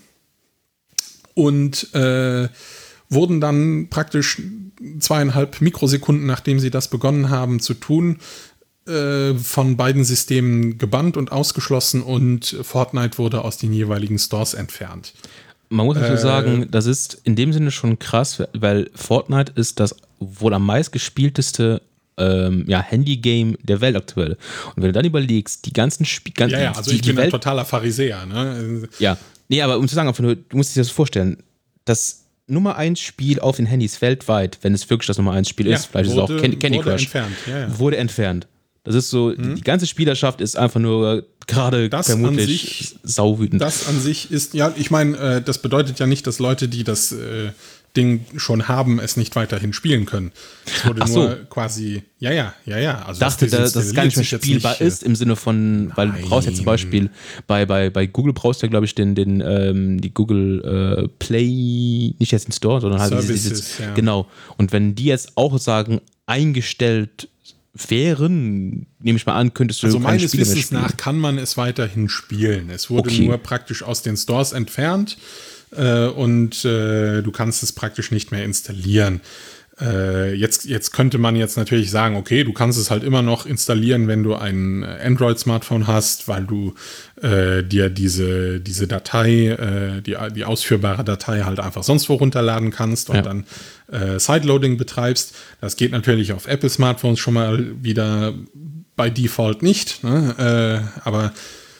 Und äh, wurden dann praktisch zweieinhalb Mikrosekunden, nachdem sie das begonnen haben zu tun, äh, von beiden Systemen gebannt und ausgeschlossen und Fortnite wurde aus den jeweiligen Stores entfernt. Man muss dazu äh, sagen, das ist in dem Sinne schon krass, weil Fortnite ist das wohl am meistgespielteste ähm, ja, Handy-Game der Welt aktuell. Und wenn du dann überlegst, die ganzen Spiele... Ja, ja, also die, ich die bin Welt, ein totaler Pharisäer. Ne? Ja, nee, aber um zu sagen, einfach nur, du musst dir das vorstellen, das Nummer eins Spiel auf den Handys weltweit, wenn es wirklich das Nummer eins Spiel ist, ja, vielleicht wurde, ist es auch Candy, Candy wurde Crush, entfernt. Ja, ja. wurde entfernt. Das ist so, hm? die ganze Spielerschaft ist einfach nur gerade vermutlich sauwütend. Das an sich ist, ja, ich meine, äh, das bedeutet ja nicht, dass Leute, die das äh, Ding schon haben, es nicht weiterhin spielen können. Es wurde Ach so. nur quasi, ja, ja, ja, ja. Also dachte, dass es gar nicht mehr spielbar nicht, ist, im Sinne von, nein. Weil du brauchst ja zum Beispiel, bei, bei, bei Google brauchst du ja, glaube ich, den, den, ähm, die Google äh, Play, nicht jetzt den Store, sondern halt Services, dieses, ja. Genau. Und wenn die jetzt auch sagen, eingestellt wären, nehme ich mal an, könntest du also keine meines Spiele mehr Wissens spielen. nach kann man es weiterhin spielen. Es wurde Okay. nur praktisch aus den Stores entfernt äh, und äh, du kannst es praktisch nicht mehr installieren. Äh, jetzt, jetzt könnte man jetzt natürlich sagen, okay, du kannst es halt immer noch installieren, wenn du ein Android-Smartphone hast, weil du äh, dir diese, diese Datei, äh, die, die ausführbare Datei halt einfach sonst wo runterladen kannst und Ja. dann äh, Sideloading betreibst. Das geht natürlich auf Apple-Smartphones schon mal wieder bei Default nicht, ne? äh, aber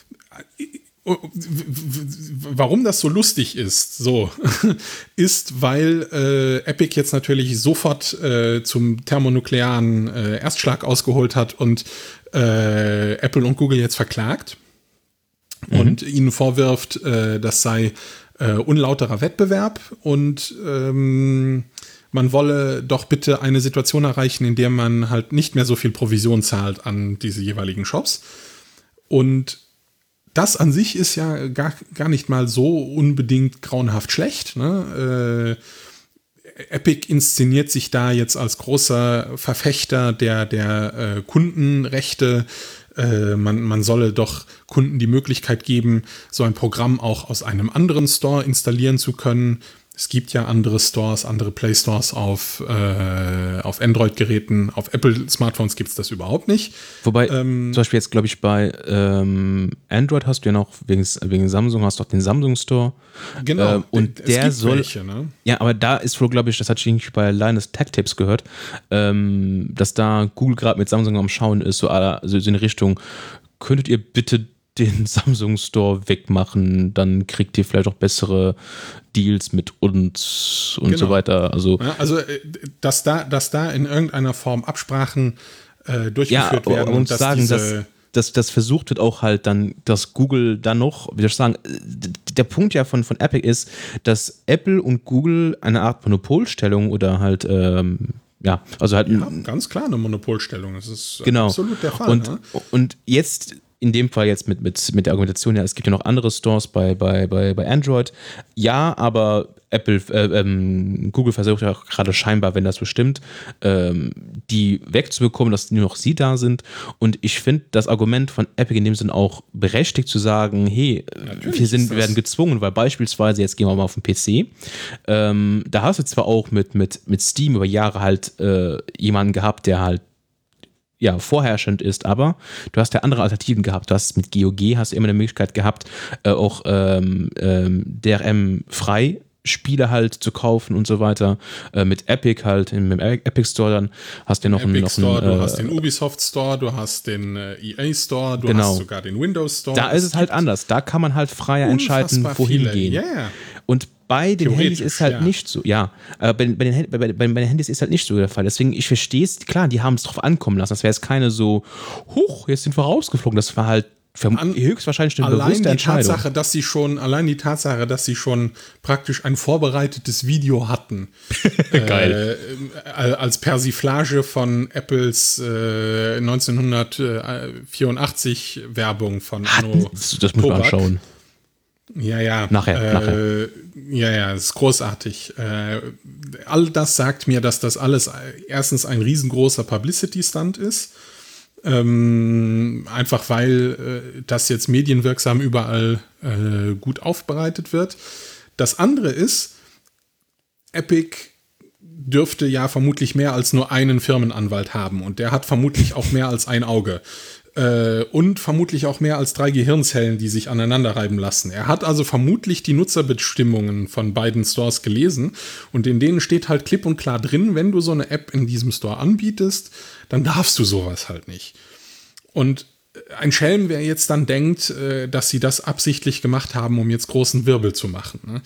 warum das so lustig ist, so, ist, weil äh, Epic jetzt natürlich sofort äh, zum thermonuklearen äh, Erstschlag ausgeholt hat und äh, Apple und Google jetzt verklagt mhm. und ihnen vorwirft, äh, das sei äh, unlauterer Wettbewerb und ähm, man wolle doch bitte eine Situation erreichen, in der man halt nicht mehr so viel Provision zahlt an diese jeweiligen Shops. Und das an sich ist ja gar, gar nicht mal so unbedingt grauenhaft schlecht. Ne? Äh, Epic inszeniert sich da jetzt als großer Verfechter der, der äh, Kundenrechte. Äh, man, man solle doch Kunden die Möglichkeit geben, so ein Programm auch aus einem anderen Store installieren zu können. Es gibt ja andere Stores, andere Play Stores auf, äh, auf Android-Geräten. Auf Apple-Smartphones gibt es das überhaupt nicht. Wobei, ähm, zum Beispiel jetzt, glaube ich, bei ähm, Android hast du ja noch, wegen, wegen Samsung, hast du auch den Samsung Store. Genau. Ähm, und es der gibt soll. welche, ne? Ja, aber da ist wohl, glaube ich, das hatte ich bei Linus Tech Tips gehört, ähm, dass da Google gerade mit Samsung am Schauen ist, so, also in Richtung, könntet ihr bitte den Samsung Store wegmachen, dann kriegt ihr vielleicht auch bessere Deals mit uns und genau. so weiter. Also, ja, also dass da, dass da in irgendeiner Form Absprachen äh, durchgeführt ja, werden. und und dass sagen, diese dass, dass das versucht wird auch halt dann, dass Google dann noch, wie soll ich sagen, der Punkt ja von, von Epic ist, dass Apple und Google eine Art Monopolstellung oder halt ähm, ja, also halt ja, ganz klar eine Monopolstellung. Das ist genau. absolut der Fall. Und, ne? und jetzt in dem Fall jetzt mit, mit, mit der Argumentation, ja, es gibt ja noch andere Stores bei, bei, bei, bei Android. Ja, aber Apple, äh, ähm, Google versucht ja auch gerade scheinbar, wenn das so stimmt, ähm, die wegzubekommen, dass nur noch sie da sind. Und ich finde das Argument von Epic in dem Sinn auch berechtigt zu sagen, hey, Natürlich wir sind, werden gezwungen, weil beispielsweise, jetzt gehen wir mal auf den P C, ähm, da hast du zwar auch mit, mit, mit Steam über Jahre halt äh, jemanden gehabt, der halt ja, vorherrschend ist, aber du hast ja andere Alternativen gehabt. Du hast mit G O G hast du immer eine Möglichkeit gehabt, äh, auch ähm, ähm, D R M frei Spiele halt zu kaufen und so weiter. Äh, mit Epic halt, im, im Epic Store dann hast du noch einen, noch Store, einen, du äh, hast den Ubisoft Store, du hast den äh, E A Store, du genau. hast sogar den Windows Store. Da ist es halt anders. Da kann man halt freier entscheiden, wohin viele. gehen. Yeah. Und bei den Handys ist halt ja. nicht so, ja, äh, bei, bei, den, bei, bei, bei den Handys ist halt nicht so der Fall. Deswegen, ich verstehe es, klar, die haben es drauf ankommen lassen. Das wäre jetzt keine so, huch, jetzt sind wir rausgeflogen. Das war halt An, höchstwahrscheinlich eine bewusste die Entscheidung. Tatsache, dass sie schon, allein die Tatsache, dass sie schon praktisch ein vorbereitetes Video hatten. Geil. Äh, als Persiflage von Apples äh, neunzehnhundertvierundachtzig Werbung von Anno Das, das muss man anschauen. Ja, ja. Nachher, äh, nachher. Ja, ja, das ist großartig. Äh, all das sagt mir, dass das alles erstens ein riesengroßer Publicity-Stunt ist. Ähm, einfach weil äh, das jetzt medienwirksam überall äh, gut aufbereitet wird. Das andere ist, Epic dürfte ja vermutlich mehr als nur einen Firmenanwalt haben und der hat vermutlich auch mehr als ein Auge. Äh, und vermutlich auch mehr als drei Gehirnzellen, die sich aneinander reiben lassen. Er hat also vermutlich die Nutzerbestimmungen von beiden Stores gelesen und in denen steht halt klipp und klar drin, wenn du so eine App in diesem Store anbietest, dann darfst du sowas halt nicht. Und ein Schelm, wer jetzt dann denkt, dass sie das absichtlich gemacht haben, um jetzt großen Wirbel zu machen.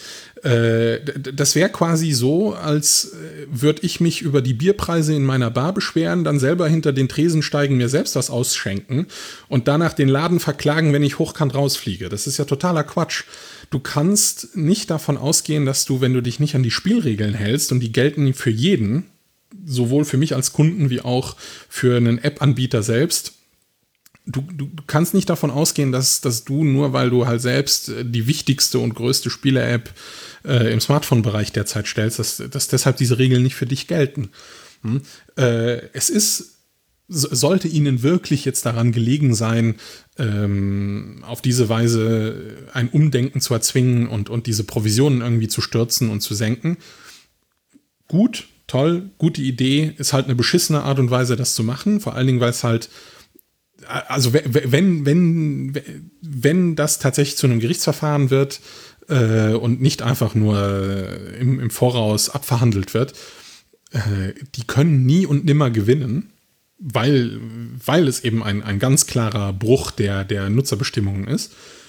Das wäre quasi so, als würde ich mich über die Bierpreise in meiner Bar beschweren, dann selber hinter den Tresen steigen, mir selbst was ausschenken und danach den Laden verklagen, wenn ich hochkant rausfliege. Das ist ja totaler Quatsch. Du kannst nicht davon ausgehen, dass du, wenn du dich nicht an die Spielregeln hältst, und die gelten für jeden, sowohl für mich als Kunden wie auch für einen App-Anbieter selbst, Du, du kannst nicht davon ausgehen, dass, dass du, nur weil du halt selbst die wichtigste und größte Spiele-App äh, im Smartphone-Bereich derzeit stellst, dass, dass deshalb diese Regeln nicht für dich gelten. Hm? Äh, es ist, sollte ihnen wirklich jetzt daran gelegen sein, ähm, auf diese Weise ein Umdenken zu erzwingen und, und diese Provisionen irgendwie zu stürzen und zu senken. Gut, toll, gute Idee, ist halt eine beschissene Art und Weise, das zu machen, vor allen Dingen, weil es halt Also wenn, wenn, wenn das tatsächlich zu einem Gerichtsverfahren wird äh, und nicht einfach nur im, im Voraus abverhandelt wird, äh, die können nie und nimmer gewinnen, weil, weil es eben ein, ein ganz klarer Bruch der, der Nutzerbestimmungen ist.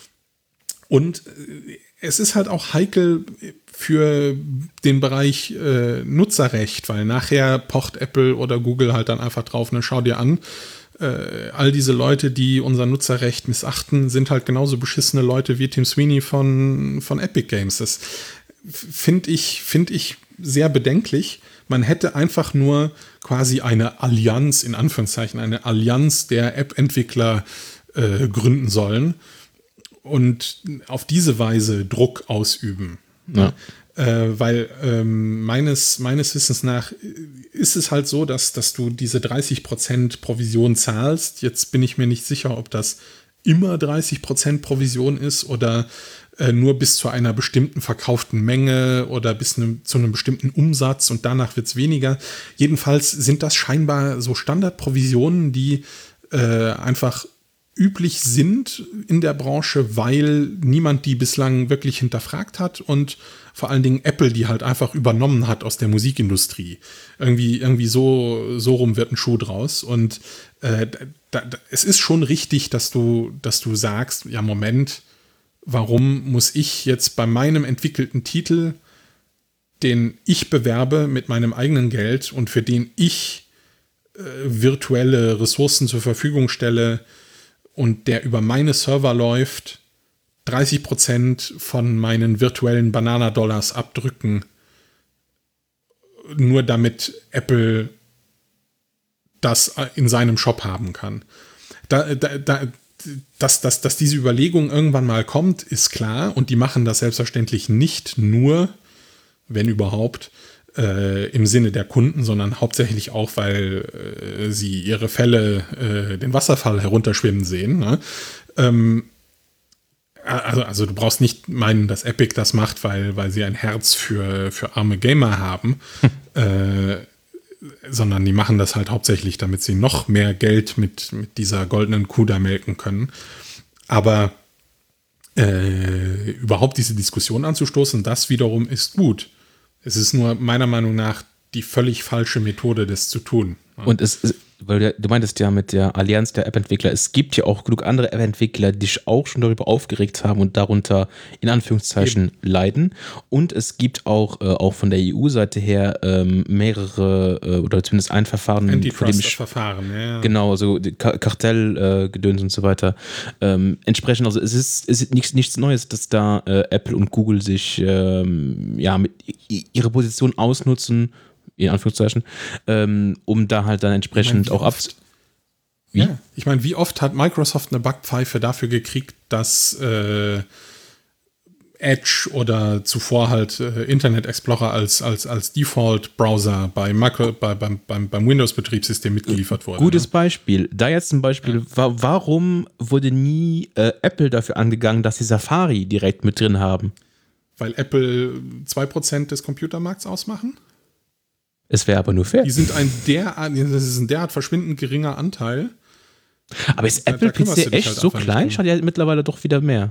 Und es ist halt auch heikel für den Bereich äh, Nutzerrecht, weil nachher pocht Apple oder Google halt dann einfach drauf, ne, schau dir an, Äh, all diese Leute, die unser Nutzerrecht missachten, sind halt genauso beschissene Leute wie Tim Sweeney von, von Epic Games. Das finde ich, find ich sehr bedenklich. Man hätte einfach nur quasi eine Allianz, in Anführungszeichen, eine Allianz der App-Entwickler äh, gründen sollen und auf diese Weise Druck ausüben. Ja. Äh, weil ähm, meines, meines Wissens nach ist es halt so, dass, dass du diese dreißig Prozent Provision zahlst. Jetzt bin ich mir nicht sicher, ob das immer dreißig Prozent Provision ist oder äh, nur bis zu einer bestimmten verkauften Menge oder bis ne, zu einem bestimmten Umsatz und danach wird es weniger. Jedenfalls sind das scheinbar so Standardprovisionen, die äh, einfach üblich sind in der Branche, weil niemand die bislang wirklich hinterfragt hat und vor allen Dingen Apple die halt einfach übernommen hat aus der Musikindustrie. Irgendwie, irgendwie so, so rum wird ein Schuh draus. Und äh, da, da, es ist schon richtig, dass du, dass du sagst, ja Moment, warum muss ich jetzt bei meinem entwickelten Titel, den ich bewerbe mit meinem eigenen Geld und für den ich äh, virtuelle Ressourcen zur Verfügung stelle, und der über meine Server läuft, dreißig Prozent von meinen virtuellen Banana-Dollars abdrücken, nur damit Apple das in seinem Shop haben kann. Da, da, da, dass, dass, dass diese Überlegung irgendwann mal kommt, ist klar, und die machen das selbstverständlich nicht nur, wenn überhaupt, Äh, im Sinne der Kunden, sondern hauptsächlich auch, weil äh, sie ihre Fälle äh, den Wasserfall herunterschwimmen sehen. Ne? Ähm, also, also du brauchst nicht meinen, dass Epic das macht, weil, weil sie ein Herz für, für arme Gamer haben, äh, sondern die machen das halt hauptsächlich, damit sie noch mehr Geld mit, mit dieser goldenen Kuh da melken können. Aber äh, überhaupt diese Diskussion anzustoßen, das wiederum ist gut. Es ist nur meiner Meinung nach die völlig falsche Methode, das zu tun. Und es ist, weil du meintest ja mit der Allianz der App-Entwickler, es gibt ja auch genug andere App-Entwickler, die sich auch schon darüber aufgeregt haben und darunter in Anführungszeichen Eben. leiden. Und es gibt auch, äh, auch von der E U-Seite her ähm, mehrere äh, oder zumindest ein Verfahren. Antitrust-Verfahren, ja, ja. Genau, also Kartellgedöns äh, und so weiter. Ähm, entsprechend, also es ist, es ist nichts, nichts Neues, dass da äh, Apple und Google sich ähm, ja, mit ihre Position ausnutzen, in Anführungszeichen, ähm, um da halt dann entsprechend ich mein, auch ab... Wie? Ja, ich meine, wie oft hat Microsoft eine Backpfeife dafür gekriegt, dass äh, Edge oder zuvor halt äh, Internet Explorer als, als, als Default-Browser bei Micro, bei, beim, beim, beim Windows-Betriebssystem mitgeliefert wurde. Gutes ne? Beispiel. Da jetzt zum Beispiel, ja. wa- warum wurde nie äh, Apple dafür angegangen, dass sie Safari direkt mit drin haben? Weil Apple zwei Prozent des Computermarkts ausmachen? Es wäre aber nur fair. Die sind ein derart, das ist ein derart verschwindend geringer Anteil. Aber ist Apple P C echt halt so klein? Schaut ja mittlerweile doch wieder mehr.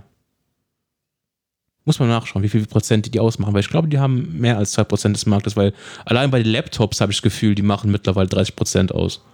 Muss man nachschauen, wie viel Prozent die, die ausmachen, weil ich glaube, die haben mehr als zwei Prozent des Marktes, weil allein bei den Laptops habe ich das Gefühl, die machen mittlerweile dreißig Prozent aus.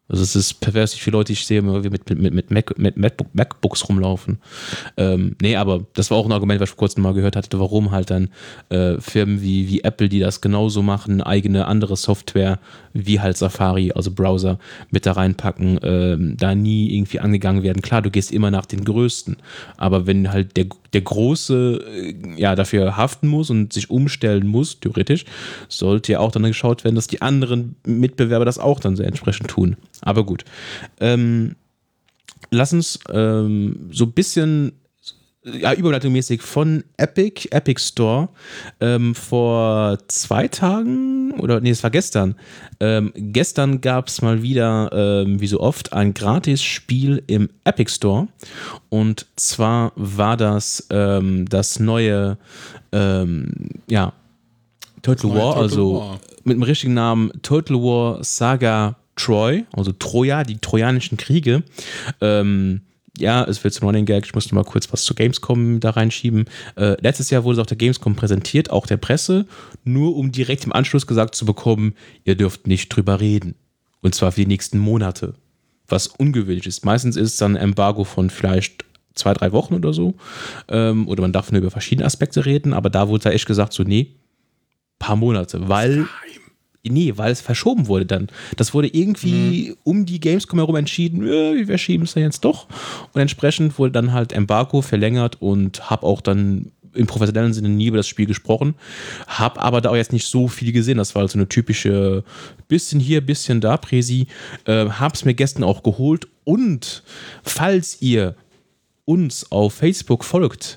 Also es ist pervers, wie viele Leute ich sehe, wie mit, mit, mit, Mac, mit MacBook, MacBooks rumlaufen. Ähm, nee, aber das war auch ein Argument, was ich vor kurzem mal gehört hatte, warum halt dann äh, Firmen wie, wie Apple, die das genauso machen, eigene andere Software, wie halt Safari, also Browser, mit da reinpacken, ähm, da nie irgendwie angegangen werden. Klar, du gehst immer nach den Größten, aber wenn halt der, der Große äh, ja dafür haften muss und sich umstellen muss, theoretisch, sollte ja auch dann geschaut werden, dass die anderen Mitbewerber das auch dann so entsprechend tun. Aber gut. Ähm, lass uns ähm, so ein bisschen ja, überleitungsmäßig von Epic, Epic Store, ähm, vor zwei Tagen, oder nee, es war gestern. Ähm, gestern gab es mal wieder, ähm, wie so oft, ein Gratis-Spiel im Epic Store. Und zwar war das ähm, das neue, ähm, ja, Total neue War, Total also War. mit dem richtigen Namen Total War Saga Troy, also Troja, die Trojanischen Kriege. Ähm, ja, es wird zum Running Gag, ich musste mal kurz was zu Gamescom da reinschieben. Äh, letztes Jahr wurde es auf der Gamescom präsentiert, auch der Presse, nur um direkt im Anschluss gesagt zu bekommen, ihr dürft nicht drüber reden. Und zwar für die nächsten Monate. Was ungewöhnlich ist. Meistens ist es dann ein Embargo von vielleicht zwei, drei Wochen oder so. Ähm, oder man darf nur über verschiedene Aspekte reden, aber da wurde da echt gesagt, so nee, paar Monate, weil nee, weil es verschoben wurde dann. Das wurde irgendwie mhm. um die Gamescom herum entschieden, ja, wir verschieben es dann jetzt doch. Und entsprechend wurde dann halt Embargo verlängert und habe auch dann im professionellen Sinne nie über das Spiel gesprochen, habe aber da auch jetzt nicht so viel gesehen. Das war halt so eine typische bisschen hier, bisschen da Präsi. Äh, habe es mir gestern auch geholt und falls ihr uns auf Facebook folgt,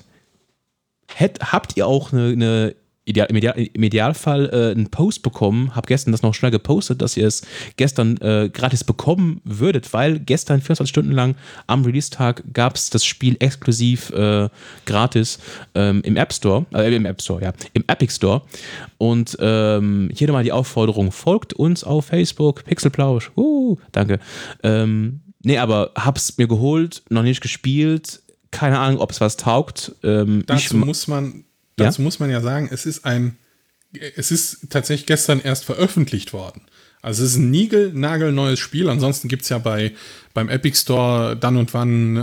hätt, habt ihr auch eine, eine Ideal, im, Ideal, im Idealfall äh, einen Post bekommen, habe gestern das noch schnell gepostet, dass ihr es gestern äh, gratis bekommen würdet, weil gestern vierundzwanzig Stunden lang am Release-Tag gab es das Spiel exklusiv äh, gratis ähm, im App Store, äh, im App Store, ja, im Epic Store. Und ähm, hier nochmal die Aufforderung, folgt uns auf Facebook, Pixelplausch, uh, danke. Ähm, nee, aber hab's mir geholt, noch nicht gespielt, keine Ahnung, ob es was taugt. Ähm, Dazu ich, muss man Dazu ja? muss man ja sagen, es ist ein, es ist tatsächlich gestern erst veröffentlicht worden. Also es ist ein niegelnagelneues Spiel. Ansonsten gibt es ja bei, beim Epic Store dann und wann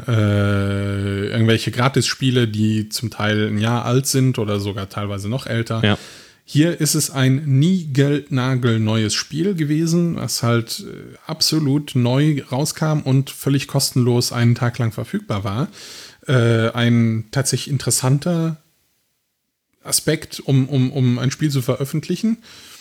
äh, irgendwelche Gratis-Spiele, die zum Teil ein Jahr alt sind oder sogar teilweise noch älter. Ja. Hier ist es ein niegelnagelneues Spiel gewesen, was halt äh, absolut neu rauskam und völlig kostenlos einen Tag lang verfügbar war. Äh, ein tatsächlich interessanter Aspekt, um, um, um ein Spiel zu veröffentlichen.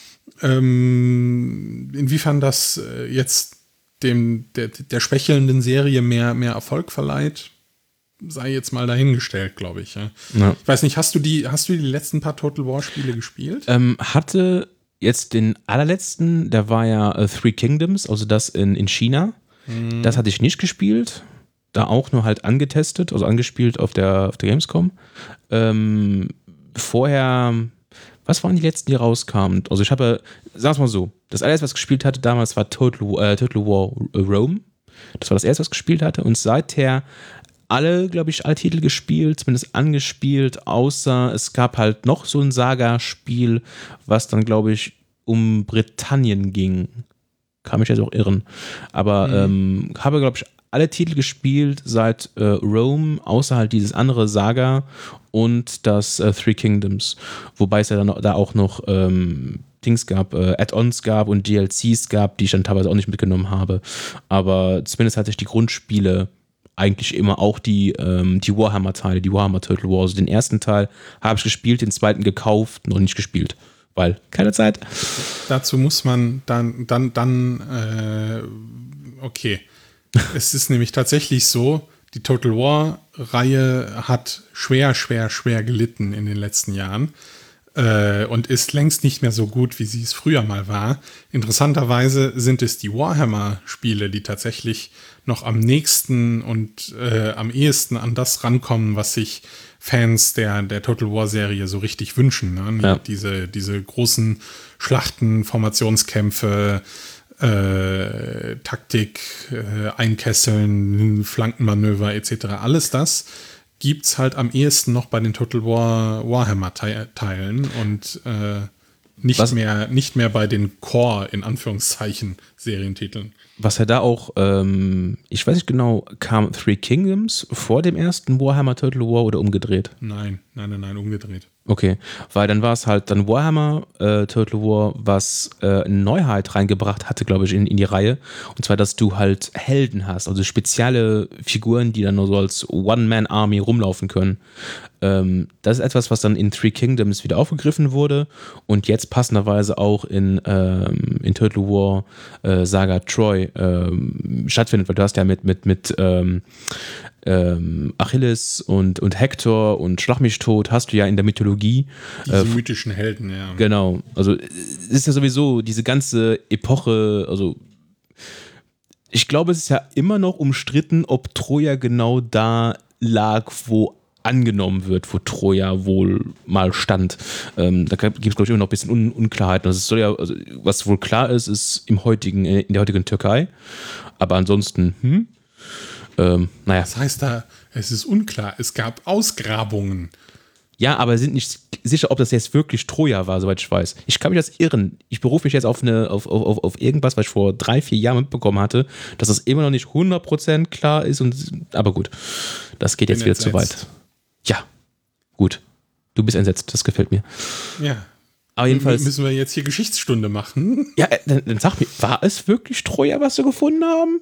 Ähm, inwiefern das äh, jetzt dem, der, der schwächelnden Serie mehr, mehr Erfolg verleiht, sei jetzt mal dahingestellt, glaube ich. Ja. Ja. Ich weiß nicht, hast du die, hast du die letzten paar Total War Spiele gespielt? Ähm, hatte jetzt den allerletzten, der war ja uh, Three Kingdoms, also das in, in China. Hm. Das hatte ich nicht gespielt. Da auch nur halt angetestet, also angespielt auf der, auf der Gamescom. Ähm, Vorher, was waren die letzten, die rauskamen? Also ich habe, sag's mal so, das allererste, was ich gespielt hatte damals, war Total, äh, Total War Rome. Das war das erste, was ich gespielt hatte. Und seither alle, glaube ich, alle Titel gespielt, zumindest angespielt, außer es gab halt noch so ein Saga-Spiel, was dann, glaube ich, um Britannien ging. Kann mich jetzt auch irren. Aber mhm. ähm, habe, glaube ich, alle Titel gespielt seit äh, Rome, außer halt dieses andere Saga und das äh, Three Kingdoms. Wobei es ja dann da auch noch ähm, Dings gab, äh, Add-ons gab und D L Cs gab, die ich dann teilweise auch nicht mitgenommen habe. Aber zumindest hatte ich die Grundspiele eigentlich immer auch die, ähm, die Warhammer-Teile, die Warhammer Total War. Also den ersten Teil habe ich gespielt, den zweiten gekauft, noch nicht gespielt. Weil keine Zeit. Dazu muss man dann, dann, dann, äh, okay. Es ist nämlich tatsächlich so, die Total War-Reihe hat schwer, schwer, schwer gelitten in den letzten Jahren äh, und ist längst nicht mehr so gut, wie sie es früher mal war. Interessanterweise sind es die Warhammer-Spiele, die tatsächlich noch am nächsten und äh, am ehesten an das rankommen, was sich Fans der, der Total War-Serie so richtig wünschen. Ne? Ja. Diese, diese großen Schlachten, Formationskämpfe, Äh, Taktik, äh, Einkesseln, Flankenmanöver et cetera. Alles das gibt's halt am ehesten noch bei den Total War Warhammer-Teilen und äh, nicht Was- mehr, nicht mehr bei den Core, in Anführungszeichen, Serientiteln. Was ja da auch, ähm, ich weiß nicht genau, kam Three Kingdoms vor dem ersten Warhammer Total War oder umgedreht? Nein, nein, nein, nein, umgedreht. Okay, weil dann war es halt dann Warhammer äh, Total War, was äh, eine Neuheit reingebracht hatte, glaube ich, in, in die Reihe. Und zwar, dass du halt Helden hast, also spezielle Figuren, die dann nur so als One-Man-Army rumlaufen können. Ähm, das ist etwas, was dann in Three Kingdoms wieder aufgegriffen wurde und jetzt passenderweise auch in, ähm, in Total War äh, Saga Troy ähm, stattfindet, weil du hast ja mit, mit, mit ähm, ähm, Achilles und, und Hektor und Schlag mich tot hast du ja in der Mythologie. Diese Äh, mythischen Helden, ja. genau, also es ist ja sowieso diese ganze Epoche, also ich glaube, es ist ja immer noch umstritten, ob Troja genau da lag, wo angenommen wird, wo Troja wohl mal stand. Ähm, da gibt es, glaube ich, immer noch ein bisschen Un Unklarheiten. Also es soll ja, also, was wohl klar ist, ist im heutigen, in der heutigen Türkei. Aber ansonsten, hm? Ähm, naja. Das heißt da, es ist unklar, es gab Ausgrabungen. Ja, aber sind nicht sicher, ob das jetzt wirklich Troja war, soweit ich weiß. Ich kann mich das irren. Ich berufe mich jetzt auf, eine, auf, auf, auf irgendwas, was ich vor drei, vier Jahren mitbekommen hatte, dass das immer noch nicht hundert Prozent klar ist. Und, aber gut, das geht jetzt Bin wieder entsetzt. zu weit. Ja, gut. Du bist entsetzt, das gefällt mir. Ja. Aber jedenfalls, Müssen wir jetzt hier Geschichtsstunde machen? ja, äh, dann, dann sag mir, war es wirklich Troja, was sie gefunden haben?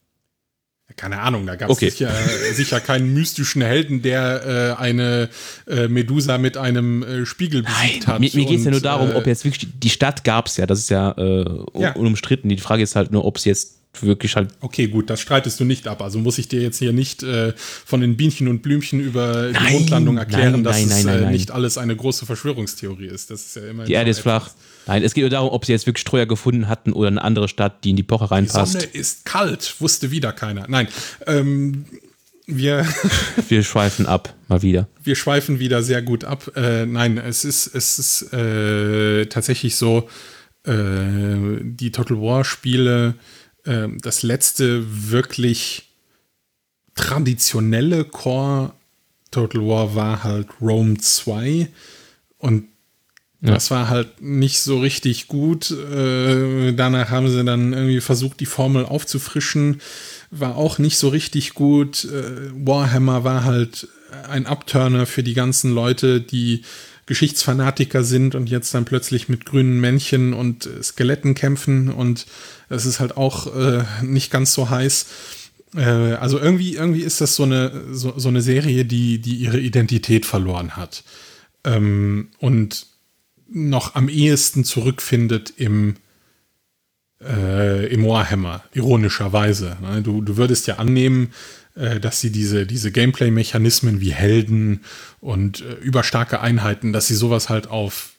Keine Ahnung, da gab es Okay. sicher, sicher keinen mystischen Helden, der äh, eine äh, Medusa mit einem äh, Spiegel besiegt hat. Mir, mir geht es ja und, nur darum, äh, ob jetzt wirklich, die Stadt gab es ja, das ist ja, äh, Ja. unumstritten. Die Frage ist halt nur, ob es jetzt wirklich halt Okay, gut, das streitest du nicht ab. Also muss ich dir jetzt hier nicht äh, von den Bienchen und Blümchen über die Nein, Mondlandung erklären, nein, dass nein, es nein, nein, äh, nein. nicht alles eine große Verschwörungstheorie ist. Das ist ja immer die Erde ist flach. Nein, es geht nur darum, ob sie jetzt wirklich Troja gefunden hatten oder eine andere Stadt, die in die Epoche Die Sonne reinpasst. ist kalt, wusste wieder keiner. Nein, ähm, wir, Wir schweifen ab, mal wieder. wir schweifen wieder sehr gut ab. Äh, nein, es ist, es ist äh, tatsächlich so, äh, die Total War Spiele, äh, das letzte wirklich traditionelle Core Total War war halt Rome zwei und Ja. das war halt nicht so richtig gut. Äh, danach haben sie dann irgendwie versucht, die Formel aufzufrischen. War auch nicht so richtig gut. Äh, Warhammer war halt ein Abturner für die ganzen Leute, die Geschichtsfanatiker sind und jetzt dann plötzlich mit grünen Männchen und äh, Skeletten kämpfen. Und das ist halt auch äh, nicht ganz so heiß. Äh, also irgendwie, irgendwie ist das so eine, so, so eine Serie, die, die ihre Identität verloren hat. Ähm, und noch am ehesten zurückfindet im, äh, im Warhammer, ironischerweise. Ne? Du, du würdest ja annehmen, äh, dass sie diese, diese Gameplay-Mechanismen wie Helden und äh, überstarke Einheiten, dass sie sowas halt auf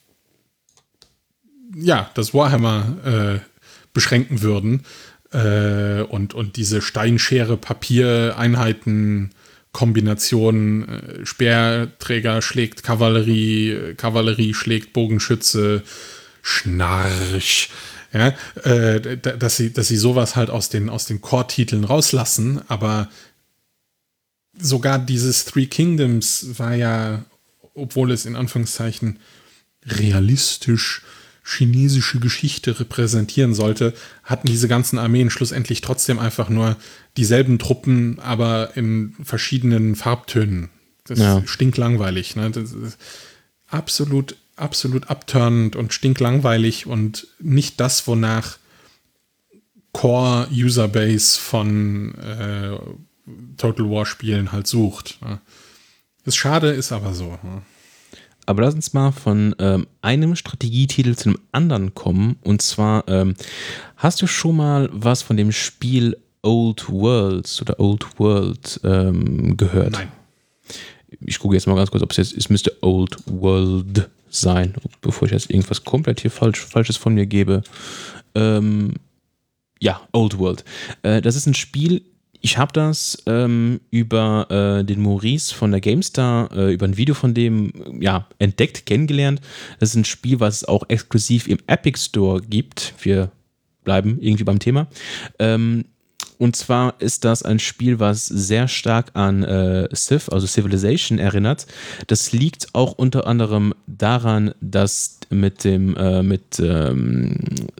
ja, das Warhammer äh, beschränken würden äh, und, und diese Steinschere-Papier-Einheiten Kombination äh, Speerträger schlägt Kavallerie, äh, Kavallerie schlägt Bogenschütze, Schnarch, ja, äh, d- dass sie, dass sie sowas halt aus den, aus den Core-Titeln rauslassen, aber sogar dieses Three Kingdoms war ja, obwohl es in Anführungszeichen realistisch chinesische Geschichte repräsentieren sollte, hatten diese ganzen Armeen schlussendlich trotzdem einfach nur dieselben Truppen, aber in verschiedenen Farbtönen. Das Ja. ist stinklangweilig. Ne? Das ist absolut, absolut abturnend und stinklangweilig und nicht das, wonach Core-Userbase von äh, Total War-Spielen halt sucht. Ne? Ist schade, ist aber so. Ne? Aber lass uns mal von ähm, einem Strategietitel zu einem anderen kommen. Und zwar, ähm, hast du schon mal was von dem Spiel Old Worlds oder Old World ähm, gehört? Nein. Ich gucke jetzt mal ganz kurz, ob es jetzt, es müsste Old World sein, bevor ich jetzt irgendwas komplett hier falsch, Falsches von mir gebe. Ähm, ja, Old World. Äh, das ist ein Spiel, ich habe das ähm, über äh, den Maurice von der GameStar, äh, über ein Video von dem, ja, entdeckt, kennengelernt. Das ist ein Spiel, was es auch exklusiv im Epic Store gibt. Wir bleiben irgendwie beim Thema. Ähm, Und zwar ist das ein Spiel, was sehr stark an äh, Civ, also Civilization, erinnert. Das liegt auch unter anderem daran, dass mit dem, äh, mit, ähm,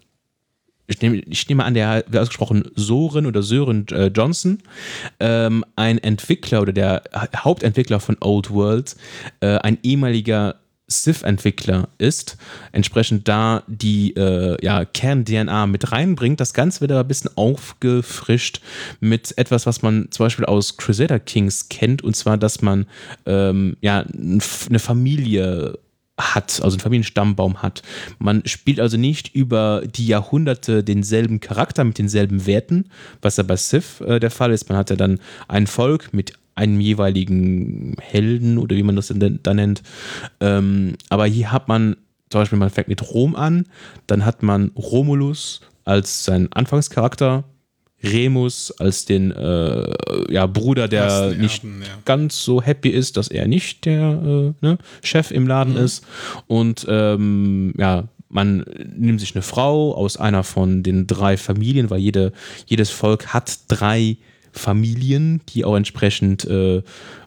ich nehme, ich nehme an, der wird ausgesprochen Soren oder Sören äh, Johnson, ähm, ein Entwickler oder der Hauptentwickler von Old World, äh, ein ehemaliger Civ-Entwickler ist, entsprechend da die äh, ja, Kern-D N A mit reinbringt. Das Ganze wird aber ein bisschen aufgefrischt mit etwas, was man zum Beispiel aus Crusader Kings kennt, und zwar, dass man ähm, ja, eine Familie hat, also einen Familienstammbaum hat. Man spielt also nicht über die Jahrhunderte denselben Charakter mit denselben Werten, was ja bei Civ äh, der Fall ist. Man hat ja dann ein Volk mit einem jeweiligen Helden oder wie man das da nennt. Ähm, aber hier hat man zum Beispiel, man fängt mit Rom an, dann hat man Romulus als seinen Anfangscharakter, Remus als den äh, ja, Bruder, der Erben, nicht ja. ganz so happy ist, dass er nicht der äh, ne, Chef im Laden mhm. ist. Und ähm, ja, man nimmt sich eine Frau aus einer von den drei Familien, weil jede, jedes Volk hat drei Familien, die auch entsprechend äh,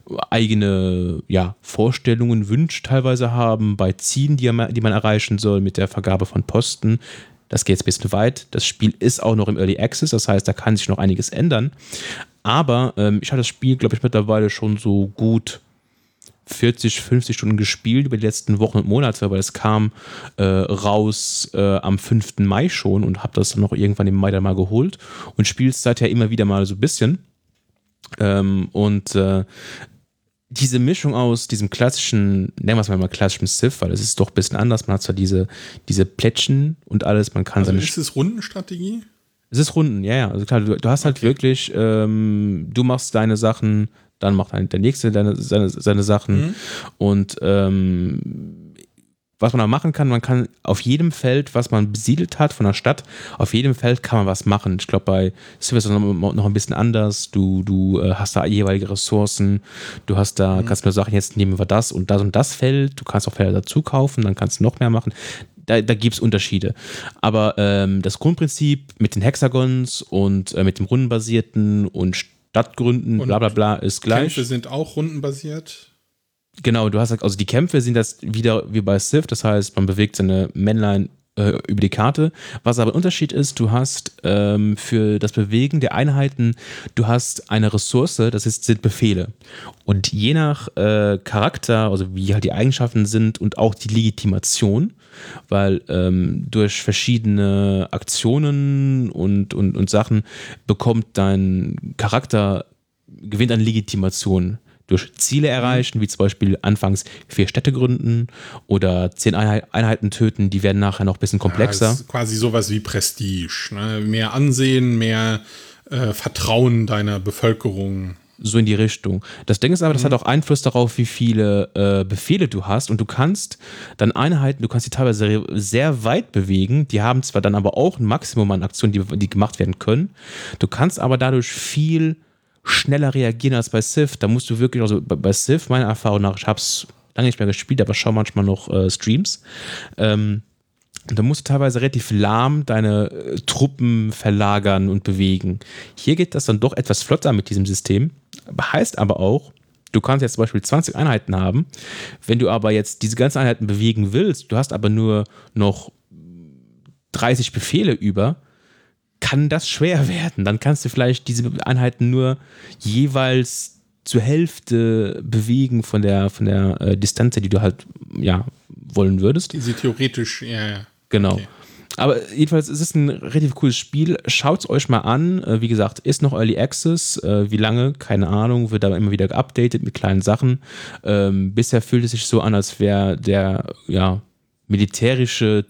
eigene ja, Vorstellungen, Wünsche teilweise haben, bei Zielen, die, die man erreichen soll, mit der Vergabe von Posten. Das geht jetzt ein bisschen weit. Das Spiel ist auch noch im Early Access, das heißt, da kann sich noch einiges ändern. Aber ähm, ich habe das Spiel, glaube ich, mittlerweile schon so gut vierzig, fünfzig Stunden gespielt über die letzten Wochen und Monate, weil es kam äh, raus äh, am fünften Mai schon und habe das dann noch irgendwann im Mai dann mal geholt und spiele es seither immer wieder mal so ein bisschen. Ähm, und äh, diese Mischung aus diesem klassischen, nennen wir es mal klassischen Civ, weil es ist doch ein bisschen anders, man hat zwar diese, diese Plättchen und alles, man kann also seine... Ist es Rundenstrategie? Es ist Runden, ja, ja. Also klar, du, du hast halt okay. wirklich, ähm, du machst deine Sachen, dann macht der Nächste deine, seine, seine Sachen. Mhm. Und ähm, was man da machen kann, man kann auf jedem Feld, was man besiedelt hat von der Stadt, auf jedem Feld kann man was machen. Ich glaube, bei Civ ist das noch, noch ein bisschen anders. Du, du äh, hast da jeweilige Ressourcen. Du hast da, mhm. kannst nur sagen, jetzt nehmen wir das und das und das Feld. Du kannst auch Felder dazu kaufen, dann kannst du noch mehr machen. Da, da gibt es Unterschiede. Aber ähm, das Grundprinzip mit den Hexagons und äh, mit dem rundenbasierten und Stadtgründen, und bla bla bla, ist gleich. Kämpfe sind auch rundenbasiert. Genau, du hast also die Kämpfe sind das wieder wie bei Civ, das heißt, man bewegt seine Männlein äh, über die Karte. Was aber ein Unterschied ist, du hast ähm, für das Bewegen der Einheiten, du hast eine Ressource, das ist, sind Befehle. Und je nach äh, Charakter, also wie halt die Eigenschaften sind und auch die Legitimation, weil ähm, durch verschiedene Aktionen und, und, und Sachen bekommt dein Charakter, gewinnt an Legitimation. Durch Ziele erreichen, wie zum Beispiel anfangs vier Städte gründen oder zehn Einheiten töten, die werden nachher noch ein bisschen komplexer. Ja, das ist quasi sowas wie Prestige, ne? Mehr Ansehen, mehr äh, Vertrauen deiner Bevölkerung. So in die Richtung. Das Ding ist aber, das mhm. hat auch Einfluss darauf, wie viele äh, Befehle du hast, und du kannst dann Einheiten, du kannst die teilweise sehr weit bewegen, die haben zwar dann aber auch ein Maximum an Aktionen, die, die gemacht werden können, du kannst aber dadurch viel schneller reagieren als bei Civ. Da musst du wirklich, also bei Civ, meiner Erfahrung nach, ich habe es lange nicht mehr gespielt, aber schaue manchmal noch äh, Streams, ähm, da musst du teilweise relativ lahm deine äh, Truppen verlagern und bewegen. Hier geht das dann doch etwas flotter mit diesem System, heißt aber auch, du kannst jetzt zum Beispiel zwanzig Einheiten haben, wenn du aber jetzt diese ganzen Einheiten bewegen willst, du hast aber nur noch dreißig Befehle über, kann das schwer werden. Dann kannst du vielleicht diese Einheiten nur jeweils zur Hälfte bewegen von der, von der äh, Distanz, die du halt ja, wollen würdest. Die sie theoretisch, ja, ja. Genau. Okay. Aber jedenfalls, es ist ein relativ cooles Spiel. Schaut es euch mal an. Äh, wie gesagt, ist noch Early Access. Äh, wie lange? Keine Ahnung. Wird aber immer wieder geupdatet mit kleinen Sachen. Ähm, bisher fühlt es sich so an, als wäre der ja, militärische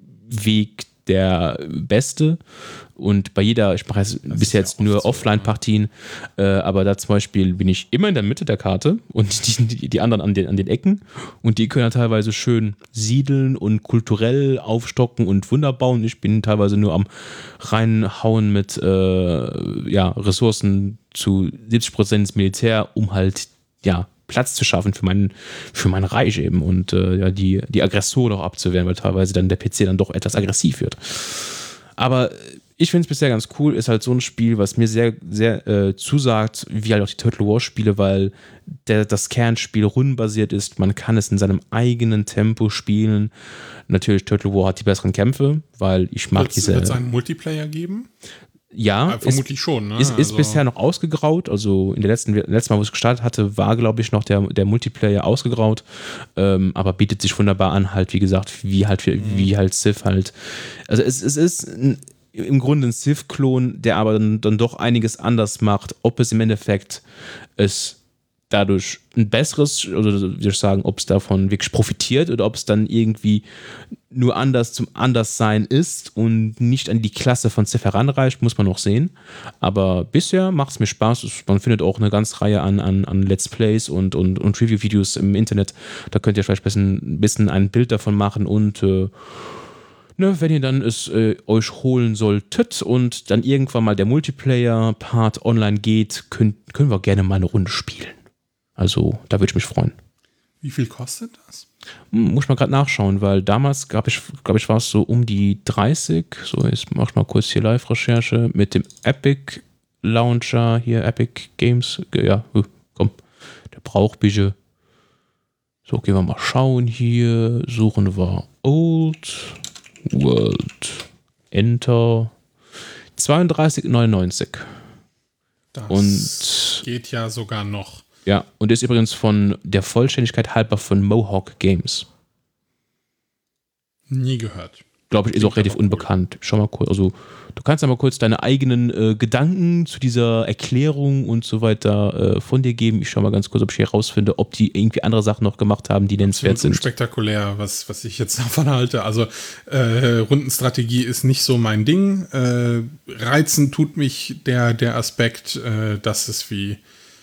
Weg der beste. Und bei jeder, ich mache jetzt bis jetzt nur so, Offline-Partien, äh, aber da zum Beispiel bin ich immer in der Mitte der Karte und die, die anderen an den, an den Ecken, und die können ja teilweise schön siedeln und kulturell aufstocken und Wunder bauen. Ich bin teilweise nur am reinhauen mit äh, ja, Ressourcen zu siebzig Prozent ins Militär, um halt ja, Platz zu schaffen für mein, für mein Reich eben und äh, ja, die, die Aggressoren auch abzuwehren, weil teilweise dann der P C dann doch etwas aggressiv wird. Aber Ich finde es bisher ganz cool, ist halt so ein Spiel, was mir sehr, sehr äh, zusagt, wie halt auch die Total War Spiele, weil der, das Kernspiel rundenbasiert ist. Man kann es in seinem eigenen Tempo spielen. Natürlich, Total War hat die besseren Kämpfe, weil ich mag Wird's, diese. Wird es einen Multiplayer geben? Ja, ja vermutlich ist, schon. Ne? Ist, ist also. bisher noch ausgegraut. Also in der letzten, letzten Mal, wo ich es gestartet hatte, war, glaube ich, noch der, der Multiplayer ausgegraut. Ähm, aber bietet sich wunderbar an, halt, wie gesagt, wie halt, mhm. wie halt Civ halt. Also es, es ist ein, im Grunde ein Civ-Klon, der aber dann, dann doch einiges anders macht. Ob es im Endeffekt es dadurch ein besseres, oder wie soll ich sagen, ob es davon wirklich profitiert oder ob es dann irgendwie nur anders zum Anderssein ist und nicht an die Klasse von Civ heranreicht, muss man noch sehen. Aber bisher macht es mir Spaß. Man findet auch eine ganze Reihe an, an, an Let's Plays und, und, und Review-Videos im Internet. Da könnt ihr vielleicht ein bisschen, ein bisschen ein Bild davon machen und äh, ne, wenn ihr dann es äh, euch holen solltet und dann irgendwann mal der Multiplayer-Part online geht, könnt, können wir gerne mal eine Runde spielen. Also, da würde ich mich freuen. Wie viel kostet das? Hm, muss ich mal gerade nachschauen, weil damals, glaube ich, glaub ich, war es so um die dreißig. So, jetzt mach ich mal kurz hier Live-Recherche mit dem Epic Launcher, hier Epic Games. Ja, komm, der braucht bitte. So, gehen wir mal schauen hier. Suchen wir Old World. Enter. zweiunddreißig neunundneunzig. Das und geht ja sogar noch. Ja, und ist übrigens von der Vollständigkeit halber von Mohawk Games. Nie gehört. Glaube ich, ist auch relativ cool. Unbekannt. Schau mal kurz. Also, du kannst ja mal kurz deine eigenen äh, Gedanken zu dieser Erklärung und so weiter äh, von dir geben. Ich schau mal ganz kurz, ob ich hier herausfinde, ob die irgendwie andere Sachen noch gemacht haben, die nennenswert sind. Spektakulär, was, was ich jetzt davon halte. Also, äh, Rundenstrategie ist nicht so mein Ding. Äh, reizend tut mich der, der Aspekt, äh, dass es wie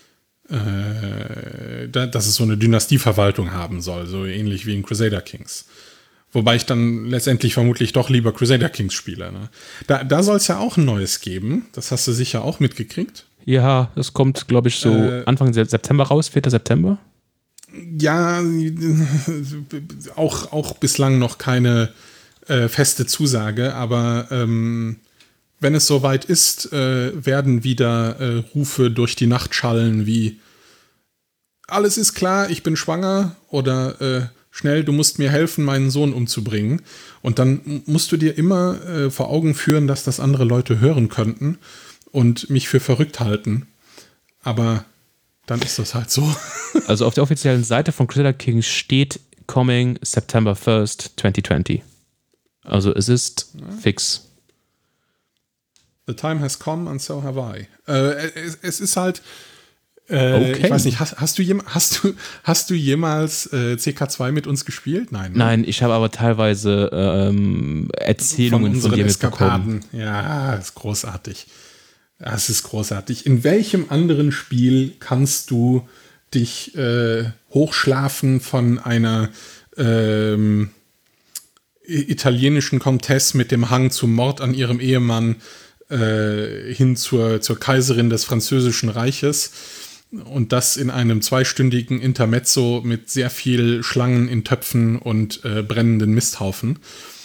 äh, dass es so eine Dynastieverwaltung haben soll, so ähnlich wie in Crusader Kings. Wobei ich dann letztendlich vermutlich doch lieber Crusader Kings spiele. Ne? Da, da soll es ja auch ein neues geben. Das hast du sicher auch mitgekriegt. Ja, das kommt, glaube ich, so äh, Anfang September raus, vierter September. Ja, auch, auch bislang noch keine äh, feste Zusage, aber ähm, wenn es soweit ist, äh, werden wieder äh, Rufe durch die Nacht schallen wie alles ist klar, ich bin schwanger oder äh, schnell, du musst mir helfen, meinen Sohn umzubringen. Und dann musst du dir immer äh, vor Augen führen, dass das andere Leute hören könnten und mich für verrückt halten. Aber dann ist das halt so. Also auf der offiziellen Seite von Crusader Kings steht Coming September first, twenty twenty. Also es ist ja. fix. The time has come and so have I. Äh, es, es ist halt Äh, okay. Ich weiß nicht, hast, hast, du, jem, hast, du, hast du jemals äh, C K zwei mit uns gespielt? Nein. Ne? Nein, ich habe aber teilweise ähm, Erzählungen von, von dir mitbekommen. Ja, das ist großartig. Das ist großartig. In welchem anderen Spiel kannst du dich äh, hochschlafen von einer ähm, italienischen Comtesse mit dem Hang zum Mord an ihrem Ehemann äh, hin zur, zur Kaiserin des Französischen Reiches? Und das in einem zweistündigen Intermezzo mit sehr viel Schlangen in Töpfen und äh, brennenden Misthaufen.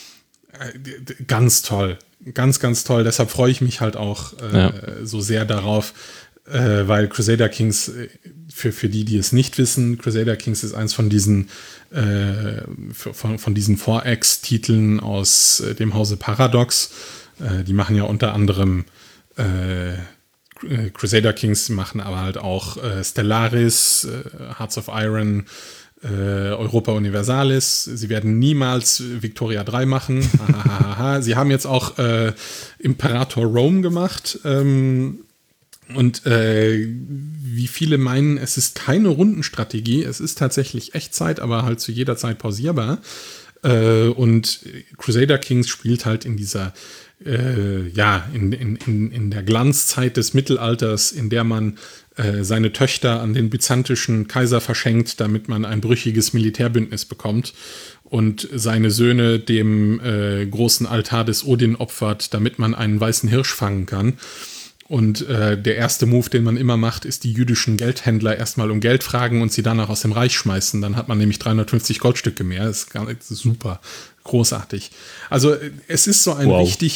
Äh, ganz toll. Ganz, ganz toll. Deshalb freue ich mich halt auch äh, ja. so sehr darauf, äh, weil Crusader Kings, für, für die, die es nicht wissen, Crusader Kings ist eins von diesen äh, von, von diesen vier X-Titeln aus äh, dem Hause Paradox. Äh, die machen ja unter anderem äh, Crusader Kings, machen aber halt auch äh, Stellaris, äh, Hearts of Iron, äh, Europa Universalis. Sie werden niemals Victoria drei machen. Sie haben jetzt auch äh, Imperator Rome gemacht. Ähm, und äh, wie viele meinen, es ist keine Rundenstrategie. Es ist tatsächlich Echtzeit, aber halt zu jeder Zeit pausierbar. Äh, und Crusader Kings spielt halt in dieser Äh, ja, in, in, in der Glanzzeit des Mittelalters, in der man äh, seine Töchter an den byzantischen Kaiser verschenkt, damit man ein brüchiges Militärbündnis bekommt und seine Söhne dem äh, großen Altar des Odin opfert, damit man einen weißen Hirsch fangen kann. Und äh, der erste Move, den man immer macht, ist die jüdischen Geldhändler erstmal um Geld fragen und sie danach aus dem Reich schmeißen. Dann hat man nämlich dreihundertfünfzig Goldstücke mehr. Das ist super, großartig. Also es ist so ein wow. richtig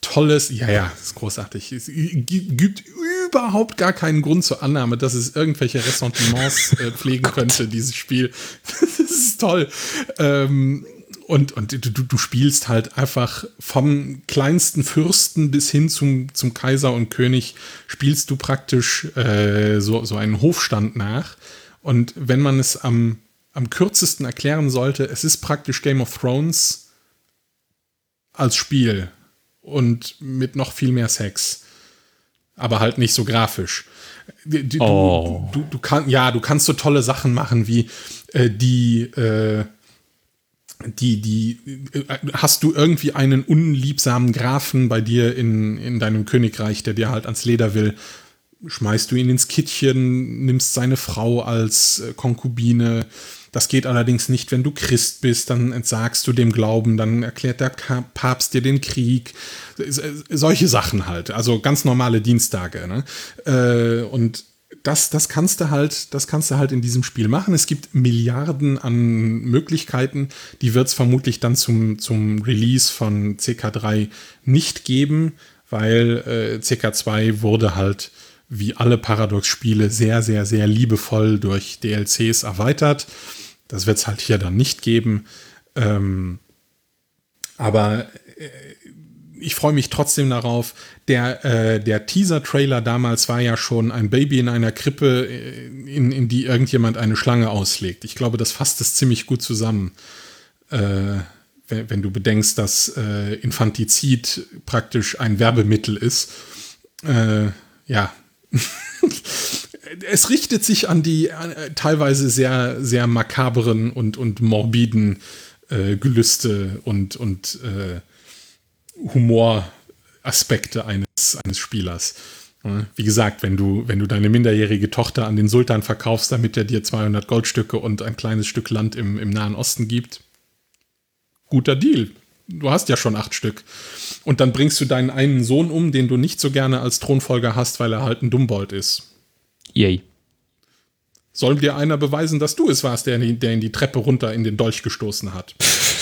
tolles, ja, ja, das ist großartig. Es gibt überhaupt gar keinen Grund zur Annahme, dass es irgendwelche Ressentiments äh, pflegen könnte, dieses Spiel. Das ist toll. Ähm, und und du, du spielst halt einfach vom kleinsten Fürsten bis hin zum, zum Kaiser und König, spielst du praktisch äh, so, so einen Hofstand nach. Und wenn man es am, am kürzesten erklären sollte, es ist praktisch Game of Thrones als Spiel. Und mit noch viel mehr Sex. Aber halt nicht so grafisch. Du, oh. du, du kann, ja, du kannst so tolle Sachen machen wie äh, die, äh, die, die, äh, hast du irgendwie einen unliebsamen Grafen bei dir in, in deinem Königreich, der dir halt ans Leder will, schmeißt du ihn ins Kittchen, nimmst seine Frau als äh, Konkubine. Das geht allerdings nicht, wenn du Christ bist, dann entsagst du dem Glauben, dann erklärt der Papst dir den Krieg. Solche Sachen halt, also ganz normale Dienstage. Ne? Und das, das kannst du halt, das kannst du halt in diesem Spiel machen. Es gibt Milliarden an Möglichkeiten, die wird es vermutlich dann zum, zum Release von C K drei nicht geben, weil äh, C K zwei wurde halt wie alle Paradox-Spiele sehr, sehr, sehr liebevoll durch D L Cs erweitert. Das wird es halt hier dann nicht geben. Ähm, aber äh, ich freue mich trotzdem darauf. Der, äh, der Teaser-Trailer damals war ja schon ein Baby in einer Krippe, in, in die irgendjemand eine Schlange auslegt. Ich glaube, das fasst es ziemlich gut zusammen. Äh, wenn, wenn du bedenkst, dass äh, Infantizid praktisch ein Werbemittel ist. Äh, ja. Es richtet sich an die äh, teilweise sehr, sehr makaberen und, und morbiden äh, Gelüste und, und äh, Humoraspekte eines, eines Spielers. Ja, wie gesagt, wenn du, wenn du deine minderjährige Tochter an den Sultan verkaufst, damit er dir zweihundert Goldstücke und ein kleines Stück Land im, im Nahen Osten gibt, guter Deal. Du hast ja schon acht Stück. Und dann bringst du deinen einen Sohn um, den du nicht so gerne als Thronfolger hast, weil er halt ein Dummbold ist. Yay. Soll dir einer beweisen, dass du es warst, der in die, der in die Treppe runter in den Dolch gestoßen hat?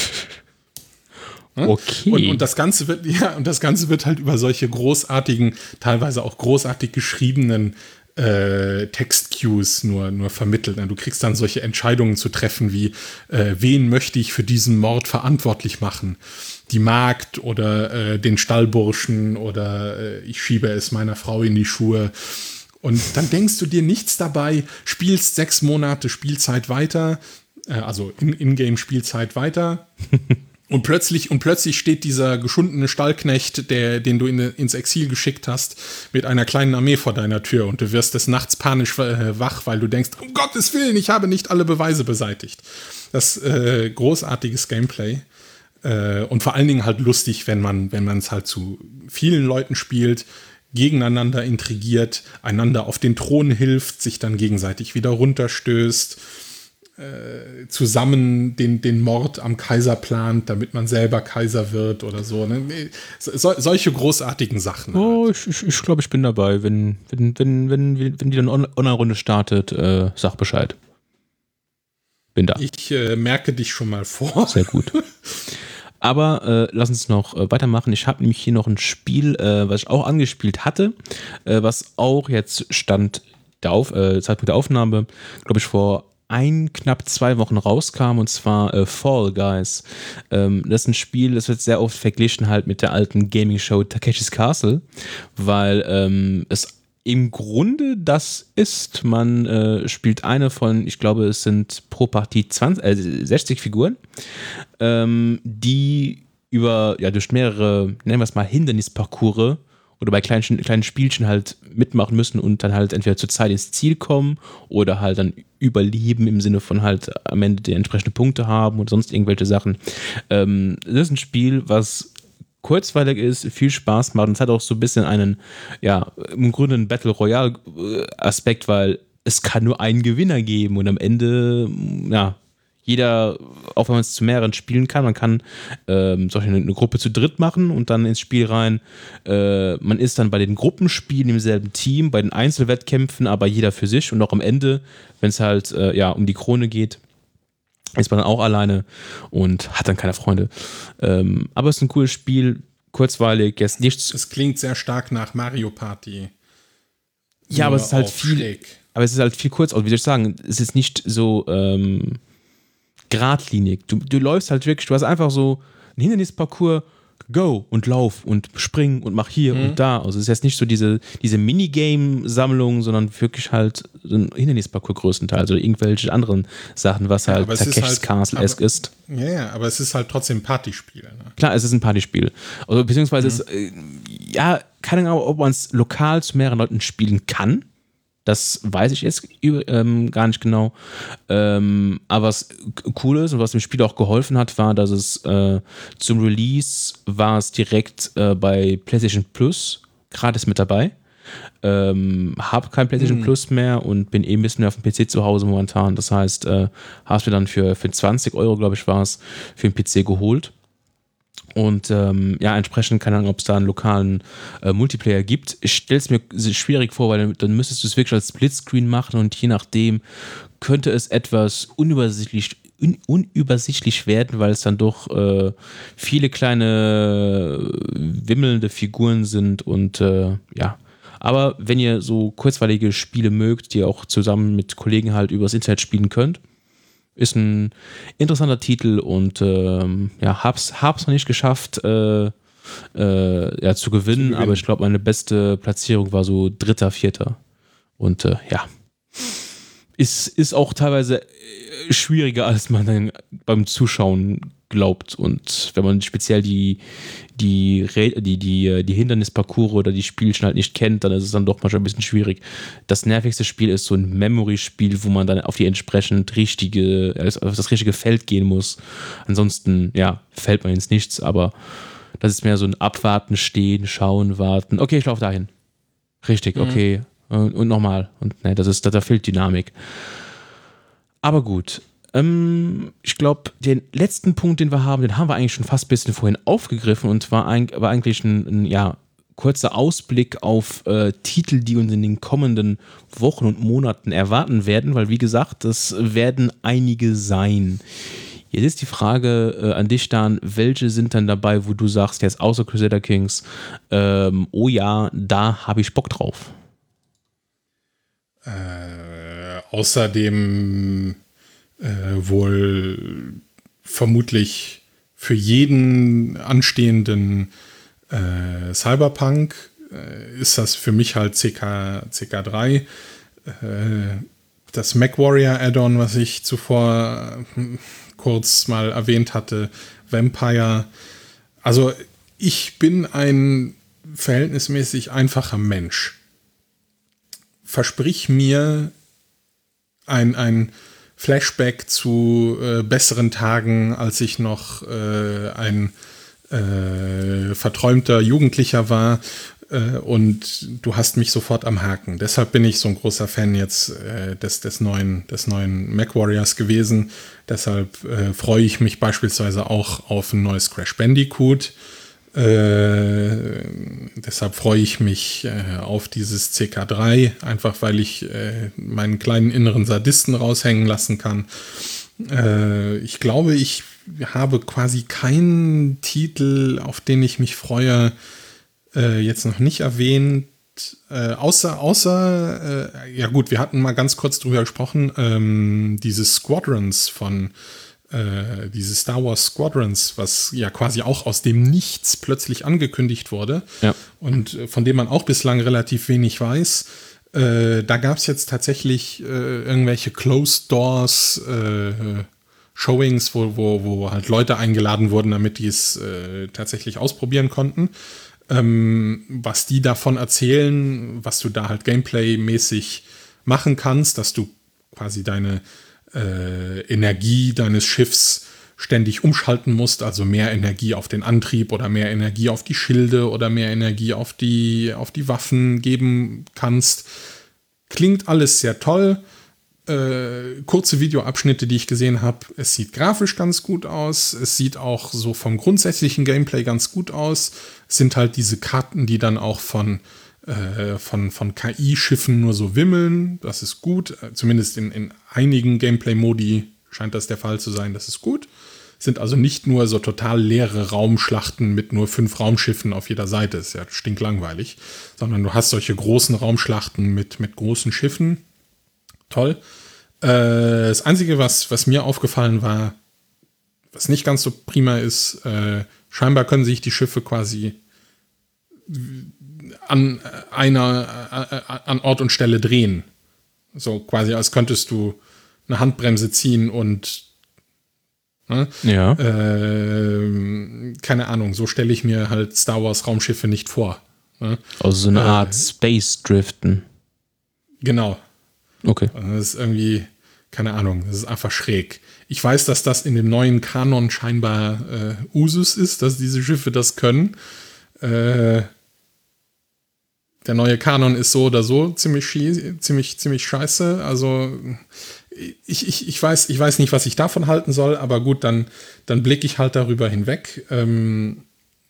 Okay. Und, und das Ganze wird, ja, und das Ganze wird halt über solche großartigen, teilweise auch großartig geschriebenen äh, Text-Cues nur, nur vermittelt. Du kriegst dann solche Entscheidungen zu treffen wie, äh, wen möchte ich für diesen Mord verantwortlich machen? Die Magd oder äh, den Stallburschen oder äh, ich schiebe es meiner Frau in die Schuhe. Und dann denkst du dir nichts dabei, spielst sechs Monate Spielzeit weiter, äh, also in- In-Game-Spielzeit weiter. Und plötzlich, und plötzlich steht dieser geschundene Stallknecht, der, den du in, ins Exil geschickt hast, mit einer kleinen Armee vor deiner Tür und du wirst des Nachts panisch äh, wach, weil du denkst, um Gottes Willen, ich habe nicht alle Beweise beseitigt. Das äh, großartiges Gameplay. Äh, und vor allen Dingen halt lustig, wenn man, wenn man es halt zu vielen Leuten spielt, gegeneinander intrigiert, einander auf den Thron hilft, sich dann gegenseitig wieder runterstößt, äh, zusammen den, den Mord am Kaiser plant, damit man selber Kaiser wird oder so. Ne? So, solche großartigen Sachen. Oh, halt. ich, ich, ich glaube, ich bin dabei. Wenn, wenn, wenn, wenn, wenn die dann Online-Runde startet, äh, sag Bescheid. Bin da. Ich äh, merke dich schon mal vor. Sehr gut. Aber äh, lass uns noch äh, weitermachen. Ich habe nämlich hier noch ein Spiel, äh, was ich auch angespielt hatte, äh, was auch jetzt Stand der Auf, äh, Zeitpunkt der Aufnahme, glaube ich, vor ein, knapp zwei Wochen rauskam, und zwar äh, Fall Guys. Ähm, das ist ein Spiel, das wird sehr oft verglichen halt mit der alten Gaming-Show Takeshi's Castle, weil ähm, es im Grunde das ist, man äh, spielt eine von, ich glaube, es sind pro Partie zwanzig, äh, sechzig Figuren, ähm, die über, ja, durch mehrere, nennen wir es mal, Hindernisparcours oder bei kleinen, kleinen Spielchen halt mitmachen müssen und dann halt entweder zur Zeit ins Ziel kommen oder halt dann überleben im Sinne von halt am Ende die entsprechenden Punkte haben und sonst irgendwelche Sachen. Ähm, das ist ein Spiel, was kurzweilig ist, viel Spaß macht und es hat auch so ein bisschen einen, ja, im Grunde einen Battle Royale Aspekt, weil es kann nur einen Gewinner geben und am Ende, ja, jeder, auch wenn man es zu mehreren spielen kann, man kann ähm, solche eine, eine Gruppe zu dritt machen und dann ins Spiel rein. Äh, man ist dann bei den Gruppenspielen im selben Team, bei den Einzelwettkämpfen, aber jeder für sich und auch am Ende, wenn es halt äh, ja, um die Krone geht, ist man dann auch alleine und hat dann keine Freunde. Ähm, aber es ist ein cooles Spiel, kurzweilig, jetzt nichts. Es klingt sehr stark nach Mario Party. Ja, aber es ist halt viel, schräg. aber es ist halt viel kurz, also wie soll ich sagen, es ist nicht so ähm, geradlinig. Du, du läufst halt wirklich, du hast einfach so einen Hindernisparcours, go und lauf und spring und mach hier mhm. und da. Also es ist jetzt nicht so diese, diese Minigame-Sammlung, sondern wirklich halt so ein Hindernisparcours größtenteils oder irgendwelche anderen Sachen, was ja, halt Takeshis halt, Castle-esque ist. Ja, ja, aber es ist halt trotzdem ein Partyspiel. Ne? Klar, es ist ein Partyspiel. Also beziehungsweise, mhm. es, äh, ja, keine Ahnung, ob man es lokal zu mehreren Leuten spielen kann. Das weiß ich jetzt ähm, gar nicht genau. Ähm, aber was cool ist und was dem Spiel auch geholfen hat, war, dass es äh, zum Release war es direkt äh, bei PlayStation Plus gratis mit dabei. Ähm, hab kein PlayStation mhm. Plus mehr und bin eh ein bisschen mehr auf dem P C zu Hause momentan. Das heißt, äh, hab's mir dann für, für zwanzig Euro, glaube ich, war es, für den P C geholt. Und ähm, ja, entsprechend, keine Ahnung, ob es da einen lokalen äh, Multiplayer gibt. Ich stelle es mir schwierig vor, weil dann, dann müsstest du es wirklich als Splitscreen machen und je nachdem könnte es etwas unübersichtlich, un, unübersichtlich werden, weil es dann doch äh, viele kleine wimmelnde Figuren sind und äh, ja. Aber wenn ihr so kurzweilige Spiele mögt, die ihr auch zusammen mit Kollegen halt übers Internet spielen könnt, ist ein interessanter Titel und ähm, ja, hab's, hab's noch nicht geschafft äh, äh, ja, zu gewinnen, zu aber ich glaube, meine beste Platzierung war so dritter, vierter. Und äh, ja, ist, ist auch teilweise schwieriger, als man dann beim Zuschauen glaubt. Und wenn man speziell die, die, die, die, die Hindernisparcours oder die Spielchen halt nicht kennt, dann ist es dann doch manchmal ein bisschen schwierig. Das nervigste Spiel ist so ein Memory-Spiel, wo man dann auf die entsprechend richtige, auf das richtige Feld gehen muss. Ansonsten, ja, fällt man ins Nichts, aber das ist mehr so ein Abwarten, Stehen, Schauen, Warten. Okay, ich laufe dahin. Richtig, okay. Mhm. Und, und nochmal. Und ne, das ist, da, da fehlt Dynamik. Aber gut. Ähm, ich glaube, den letzten Punkt, den wir haben, den haben wir eigentlich schon fast ein bisschen vorhin aufgegriffen und war, ein, war eigentlich ein, ein ja, kurzer Ausblick auf äh, Titel, die uns in den kommenden Wochen und Monaten erwarten werden, weil wie gesagt, das werden einige sein. Jetzt ist die Frage äh, an dich, Dan, welche sind dann dabei, wo du sagst, jetzt außer Crusader Kings, ähm, oh ja, da habe ich Bock drauf? Äh, außerdem Äh, wohl vermutlich für jeden anstehenden äh, Cyberpunk äh, ist das für mich halt C K, C K drei. Äh, das MechWarrior Add-on, was ich zuvor äh, kurz mal erwähnt hatte, Vampire. Also ich bin ein verhältnismäßig einfacher Mensch. Versprich mir ein, ein Flashback zu äh, besseren Tagen, als ich noch äh, ein äh, verträumter Jugendlicher war äh, und du hast mich sofort am Haken. Deshalb bin ich so ein großer Fan jetzt äh, des, des neuen, des neuen MechWarriors gewesen. Deshalb äh, freue ich mich beispielsweise auch auf ein neues Crash Bandicoot. Äh, deshalb freue ich mich äh, auf dieses C K drei, einfach weil ich äh, meinen kleinen inneren Sadisten raushängen lassen kann. Äh, ich glaube, ich habe quasi keinen Titel, auf den ich mich freue, äh, jetzt noch nicht erwähnt. Äh, außer, außer äh, ja gut, wir hatten mal ganz kurz drüber gesprochen, ähm, diese Squadrons von Äh, diese Star Wars Squadrons, was ja quasi auch aus dem Nichts plötzlich angekündigt wurde ja. und äh, von dem man auch bislang relativ wenig weiß. Äh, da gab es jetzt tatsächlich äh, irgendwelche Closed Doors äh, Showings, wo, wo, wo halt Leute eingeladen wurden, damit die es äh, tatsächlich ausprobieren konnten. Ähm, was die davon erzählen, was du da halt Gameplay-mäßig machen kannst, dass du quasi deine Äh, Energie deines Schiffs ständig umschalten musst, also mehr Energie auf den Antrieb oder mehr Energie auf die Schilde oder mehr Energie auf die, auf die Waffen geben kannst. Klingt alles sehr toll. Äh, kurze Videoabschnitte, die ich gesehen habe. Es sieht grafisch ganz gut aus. Es sieht auch so vom grundsätzlichen Gameplay ganz gut aus. Es sind halt diese Karten, die dann auch von Von, von K I-Schiffen nur so wimmeln. Das ist gut. Zumindest in, in einigen Gameplay-Modi scheint das der Fall zu sein. Das ist gut. sind also nicht nur so total leere Raumschlachten mit nur fünf Raumschiffen auf jeder Seite, ist ja stinklangweilig, sondern du hast solche großen Raumschlachten mit, mit großen Schiffen. Toll. Äh, das Einzige, was, was mir aufgefallen war, was nicht ganz so prima ist, äh, scheinbar können sich die Schiffe quasi an einer, an Ort und Stelle drehen. So quasi, als könntest du eine Handbremse ziehen und ne? Ja. Äh, keine Ahnung, so stelle ich mir halt Star Wars Raumschiffe nicht vor. Ne? Also so eine äh, Art Space Driften. Genau. Okay. Also das ist irgendwie, keine Ahnung, das ist einfach schräg. Ich weiß, dass das in dem neuen Kanon scheinbar äh, Usus ist, dass diese Schiffe das können. Äh, der neue Kanon ist so oder so ziemlich, schie- ziemlich, ziemlich scheiße. Also ich, ich, ich, weiß, ich weiß nicht, was ich davon halten soll, aber gut, dann, dann blicke ich halt darüber hinweg. Ähm,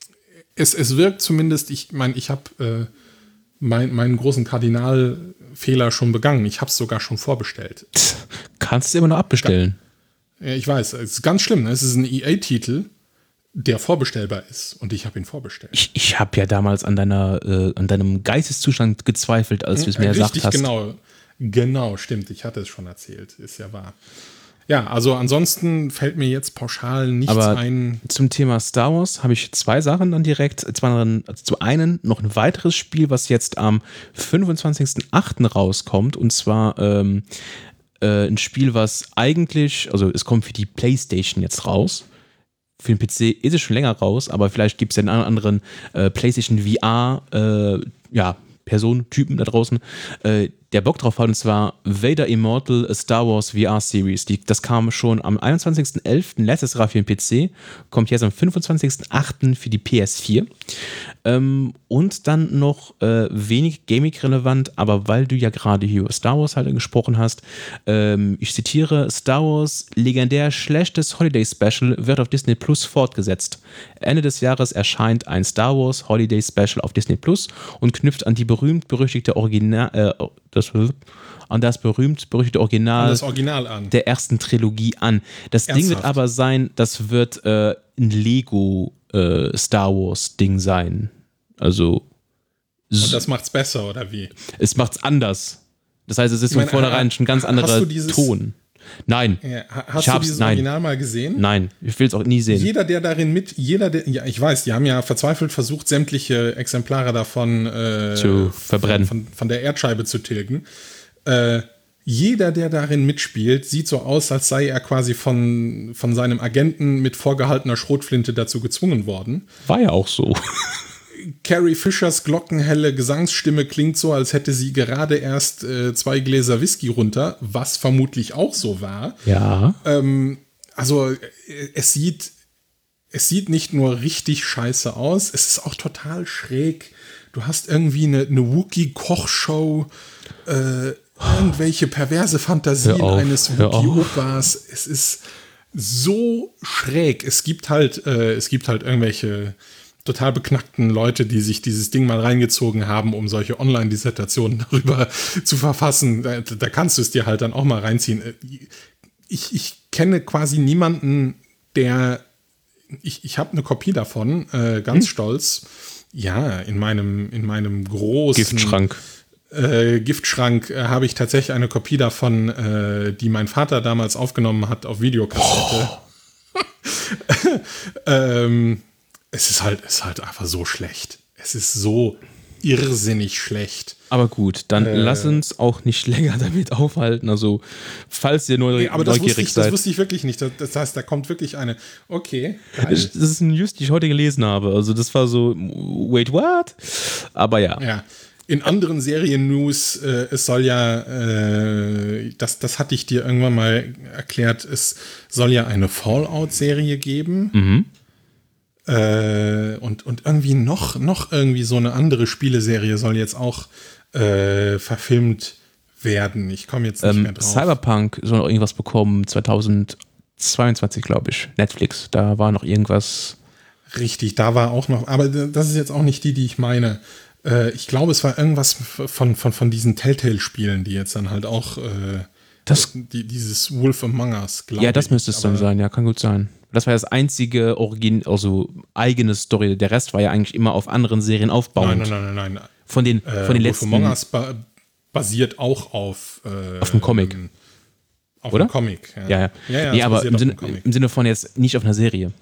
es, es wirkt zumindest, ich meine, ich habe äh, mein, meinen großen Kardinalfehler schon begangen. Ich habe es sogar schon vorbestellt. Kannst du immer noch abbestellen. Ja, ich weiß, es ist ganz schlimm. Ne? Es ist ein E A-Titel, der vorbestellbar ist. Und ich habe ihn vorbestellt. Ich, ich habe ja damals an deiner, äh, an deinem Geisteszustand gezweifelt, als du es mir Richtig, gesagt hast. Genau, genau, stimmt. Ich hatte es schon erzählt. Ist ja wahr. Ja, also ansonsten fällt mir jetzt pauschal nichts Aber ein. Zum Thema Star Wars habe ich zwei Sachen dann direkt. Zum anderen, also zum einen noch ein weiteres Spiel, was jetzt am fünfundzwanzigsten achten rauskommt. Und zwar ähm, äh, ein Spiel, was eigentlich, also es kommt für die PlayStation jetzt raus. Für den P C ist es schon länger raus, aber vielleicht gibt es ja einen anderen äh, PlayStation V R äh, ja, Personentypen da draußen, äh, der Bock drauf hat, und zwar Vader Immortal a Star Wars V R Series. Die, das kam schon am einundzwanzigsten elften letztes Jahr für den P C, kommt jetzt am fünfundzwanzigsten achten für die P S vier. Ähm, und dann noch äh, wenig Gaming-relevant, aber weil du ja gerade hier über Star Wars halt gesprochen hast, ähm, ich zitiere, Star Wars legendär schlechtes Holiday Special wird auf Disney Plus fortgesetzt. Ende des Jahres erscheint ein Star Wars Holiday Special auf Disney Plus und knüpft an die berühmt-berüchtigte Original, äh, das, an das berühmt-berüchtigte Original, An das Original an. der ersten Trilogie an. Das Ernsthaft? Ding wird aber sein, das wird äh, ein Lego äh, Star Wars Ding sein. Also Und das macht's besser, oder wie? es macht's anders. Das heißt, es ist Ich meine, von vornherein schon ein ganz hast anderer du dieses- Ton. Nein, Ja, hast Ich du hab's- dieses nein. Original mal gesehen? nein, ich will es auch nie sehen. Jeder, der darin mit, jeder, der, ja, ich weiß, die haben ja verzweifelt versucht, sämtliche Exemplare davon äh, Zu verbrennen. Von, von, von der Erdscheibe zu tilgen. Äh, jeder, der darin mitspielt, sieht so aus, als sei er quasi von, von seinem Agenten mit vorgehaltener Schrotflinte dazu gezwungen worden. War ja auch so. Carrie Fishers glockenhelle Gesangsstimme klingt so, als hätte sie gerade erst äh, zwei Gläser Whisky runter, was vermutlich auch so war. Ja. Ähm, also äh, es sieht, es sieht nicht nur richtig scheiße aus, es ist auch total schräg. Du hast irgendwie eine, eine Wookie-Kochshow, äh, irgendwelche perverse Fantasien Hör auf, eines hör auf. Wookie-Opas. Es ist so schräg. Es gibt halt, äh, es gibt halt irgendwelche total beknackten Leute, die sich dieses Ding mal reingezogen haben, um solche Online-Dissertationen darüber zu verfassen. Da, da kannst du es dir halt dann auch mal reinziehen. Ich, ich kenne quasi niemanden, der ich, ich habe eine Kopie davon, äh, ganz hm. stolz. Ja, in meinem, in meinem großen Giftschrank. Äh, Giftschrank äh, habe ich tatsächlich eine Kopie davon, äh, die mein Vater damals aufgenommen hat auf Videokassette. Oh. ähm, es ist halt, es ist halt einfach so schlecht. Es ist so irrsinnig schlecht. Aber gut, dann äh, lass uns auch nicht länger damit aufhalten. Also, falls ihr neu, nee, aber das neugierig wusste ich, seid. Das wusste ich wirklich nicht. Das heißt, da kommt wirklich eine. Okay, geil. Das ist ein News, die ich heute gelesen habe. Also, das war so, wait, what? Aber ja. Ja. In anderen Serien-News, äh, es soll ja, äh, das, das hatte ich dir irgendwann mal erklärt, es soll ja eine Fallout-Serie geben. Mhm. Äh, und, und irgendwie noch, noch irgendwie so eine andere Spieleserie soll jetzt auch äh, verfilmt werden. Ich komme jetzt nicht ähm, mehr drauf. Cyberpunk soll noch irgendwas bekommen, zweitausendzweiundzwanzig, glaube ich. Netflix, da war noch irgendwas. Richtig, da war auch noch, aber das ist jetzt auch nicht die, die ich meine. Äh, ich glaube, es war irgendwas von, von, von diesen Telltale-Spielen, die jetzt dann halt auch. Äh, Das, die, dieses Wolf Among Us, glaube ich. Ja, das müsste es dann sein, ja, kann gut sein. Das war ja das einzige Origin, also eigene Story. Der Rest war ja eigentlich immer auf anderen Serien aufbauend. Nein, nein, nein, nein, nein. Von den, äh, von den Wolf letzten. Among Us ba- basiert auch auf. Äh, auf dem Comic. Ähm, auf oder? dem Comic, ja. Ja, ja. ja, ja nee, aber im Sinne, Comic. im Sinne von jetzt nicht auf einer Serie.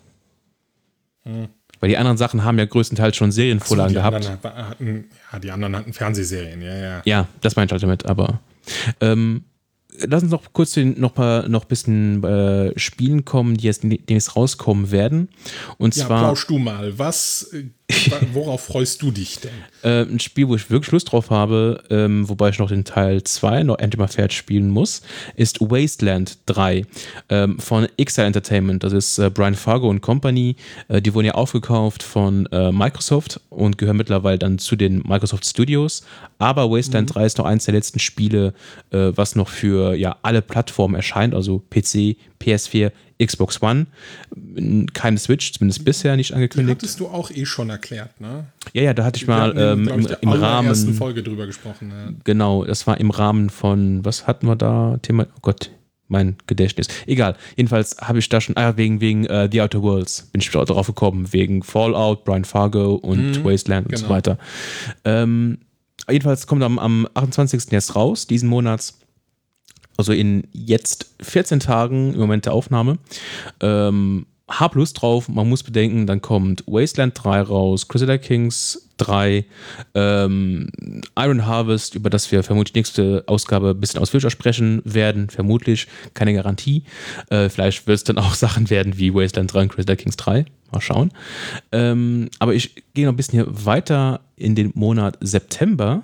Hm. Weil die anderen Sachen haben ja größtenteils schon Serienvorlagen so, die gehabt. Hatten, ja, die anderen hatten Fernsehserien, ja, ja. Ja, das meinte ich halt damit, aber. Ähm, Lass uns noch kurz den, noch ein noch bisschen äh, Spielen kommen, die jetzt demnächst rauskommen werden. Und ja, zwar. Plausch du mal. Was, worauf freust du dich denn? Äh, ein Spiel, wo ich wirklich Lust drauf habe, ähm, wobei ich noch den Teil zwei noch endlich mal fertig spielen muss, ist Wasteland drei ähm, von Exile Entertainment. Das ist äh, Brian Fargo und Company. Äh, die wurden ja aufgekauft von äh, Microsoft und gehören mittlerweile dann zu den Microsoft Studios. Aber Wasteland mhm. drei ist noch eines der letzten Spiele, äh, was noch für ja, alle Plattformen erscheint, also P C, P S vier, Xbox One. Keine Switch, zumindest bisher nicht angekündigt. Die hattest du auch eh schon erklärt, ne? Ja, ja, da hatte ich Wir mal ähm, ich, im, im Rahmen. In der ersten Folge drüber gesprochen. Ja. Genau, das war im Rahmen von, was hatten wir da? Thema, oh Gott, mein Gedächtnis. Egal, jedenfalls habe ich da schon, ah, wegen, wegen uh, The Outer Worlds bin ich darauf gekommen, wegen Fallout, Brian Fargo und mhm, Wasteland und genau. so weiter. Ähm, jedenfalls kommt am, am achtundzwanzigsten jetzt raus, diesen Monats. Also in jetzt vierzehn Tagen im Moment der Aufnahme. Ähm, hab Lust drauf, man muss bedenken, dann kommt Wasteland drei raus, Crusader Kings drei, ähm, Iron Harvest, über das wir vermutlich nächste Ausgabe ein bisschen ausführlicher sprechen werden, vermutlich, keine Garantie. Äh, vielleicht wird es dann auch Sachen werden wie Wasteland drei und Crusader Kings drei, mal schauen. Ähm, aber ich gehe noch ein bisschen hier weiter in den Monat September.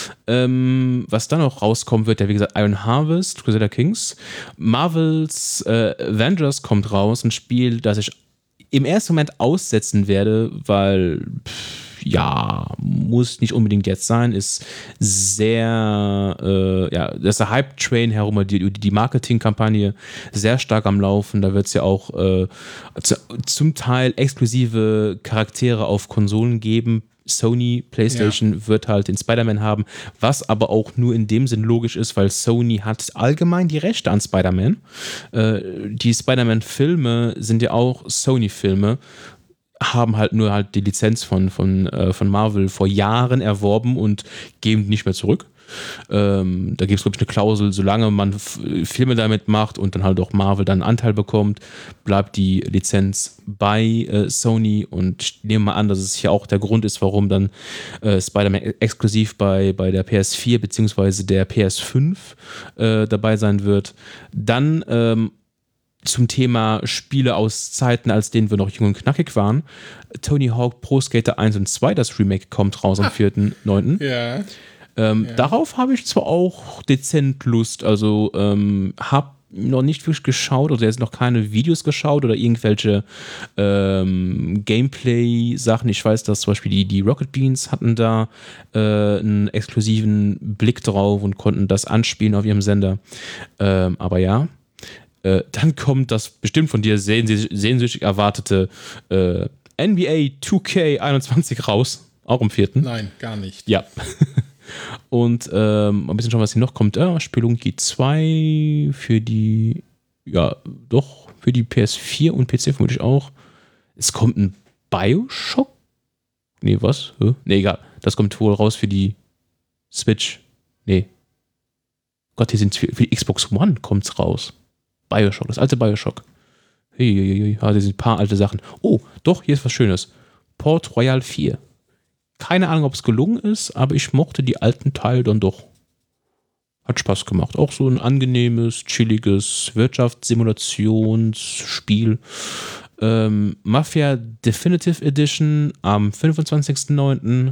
Ähm, was dann noch rauskommen wird, ja wie gesagt Iron Harvest, Crusader Kings, Marvels äh, Avengers kommt raus, ein Spiel, das ich im ersten Moment aussetzen werde, weil pff, ja, muss nicht unbedingt jetzt sein, ist sehr, äh, ja, das ist der Hype-Train herum, die, die Marketingkampagne sehr stark am Laufen, da wird es ja auch äh, zu, zum Teil exklusive Charaktere auf Konsolen geben. Sony, PlayStation ja. wird halt den Spider-Man haben, was aber auch nur in dem Sinn logisch ist, weil Sony hat allgemein die Rechte an Spider-Man. Äh, die Spider-Man-Filme sind ja auch Sony-Filme, haben halt nur halt die Lizenz von, von, äh, von Marvel vor Jahren erworben und geben die nicht mehr zurück. Ähm, da gibt es, glaube ich, eine Klausel, solange man F- Filme damit macht und dann halt auch Marvel dann einen Anteil bekommt, bleibt die Lizenz bei äh, Sony und ich nehme mal an, dass es hier auch der Grund ist, warum dann äh, Spider-Man exklusiv bei, bei der P S vier bzw. der P S fünf äh, dabei sein wird. Dann ähm, zum Thema Spiele aus Zeiten, als denen wir noch jung und knackig waren. Tony Hawk Pro Skater eins und zwei, das Remake kommt raus am vierten neunten Ja. Ähm, ja. Darauf habe ich zwar auch dezent Lust, also ähm, habe noch nicht wirklich geschaut, also jetzt noch keine Videos geschaut oder irgendwelche ähm, Gameplay-Sachen. Ich weiß, dass zum Beispiel die, die Rocket Beans hatten da äh, einen exklusiven Blick drauf und konnten das anspielen auf ihrem Sender. Ähm, aber ja, äh, dann kommt das bestimmt von dir sehnsüchtig, sehnsüchtig erwartete äh, N B A zwei K einundzwanzig raus, auch am vierten Nein, gar nicht. Ja. Und ähm, ein bisschen schauen, was hier noch kommt. Äh, Spelunky zwei für die, ja, doch, für die P S vier und P C vermutlich auch. Es kommt ein Bioshock? Nee, was? Hä? Nee, egal. Das kommt wohl raus für die Switch. Nee. Gott, hier sind für die Xbox One kommt's raus. Bioshock, das alte Bioshock. Hey, hey, hey. Ah, das sind ein paar alte Sachen. Oh, doch, hier ist was Schönes. Port Royal vier. Keine Ahnung, ob es gelungen ist, aber ich mochte die alten Teile dann doch. Hat Spaß gemacht. Auch so ein angenehmes, chilliges Wirtschaftssimulationsspiel. Ähm, Mafia Definitive Edition am fünfundzwanzigsten neunten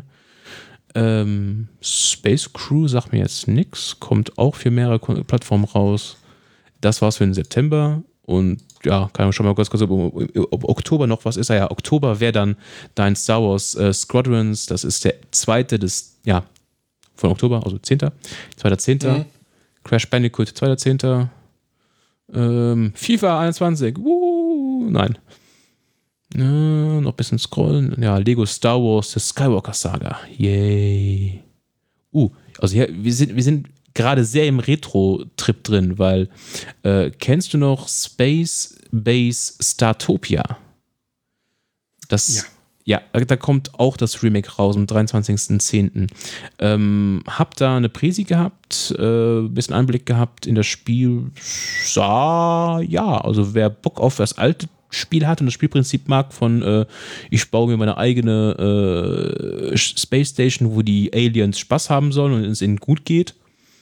Ähm, Space Crew sagt mir jetzt nix. Kommt auch für mehrere Plattformen raus. Das war's für den September. Und ja, kann man schon mal kurz gucken, ob, ob Oktober noch was ist. Ja, Oktober wäre dann dein Star Wars äh, Squadrons. Das ist der zweite des, ja, von Oktober, also zehnter zweiter zehnter Mhm. Crash Bandicoot, zweiter zehnter Ähm, FIFA einundzwanzig. Uh, nein. Äh, noch ein bisschen scrollen. Ja, Lego Star Wars, The Skywalker Saga. Yay. Uh, also hier, wir sind, wir sind gerade sehr im Retro-Trip drin, weil äh, kennst du noch Space Base Startopia? Das, ja. ja, da kommt auch das Remake raus am dreiundzwanzigsten zehnten Ähm, hab da eine Präsi gehabt, äh, ein bisschen Einblick gehabt in das Spiel. Sah, ja, also wer Bock auf das alte Spiel hat und das Spielprinzip mag von äh, ich baue mir meine eigene äh, Space Station, wo die Aliens Spaß haben sollen und es ihnen gut geht.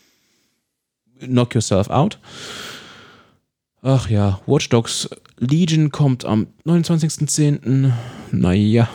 Knock yourself out. Ach ja, Watch Dogs Legion kommt am neunundzwanzigsten zehnten Naja.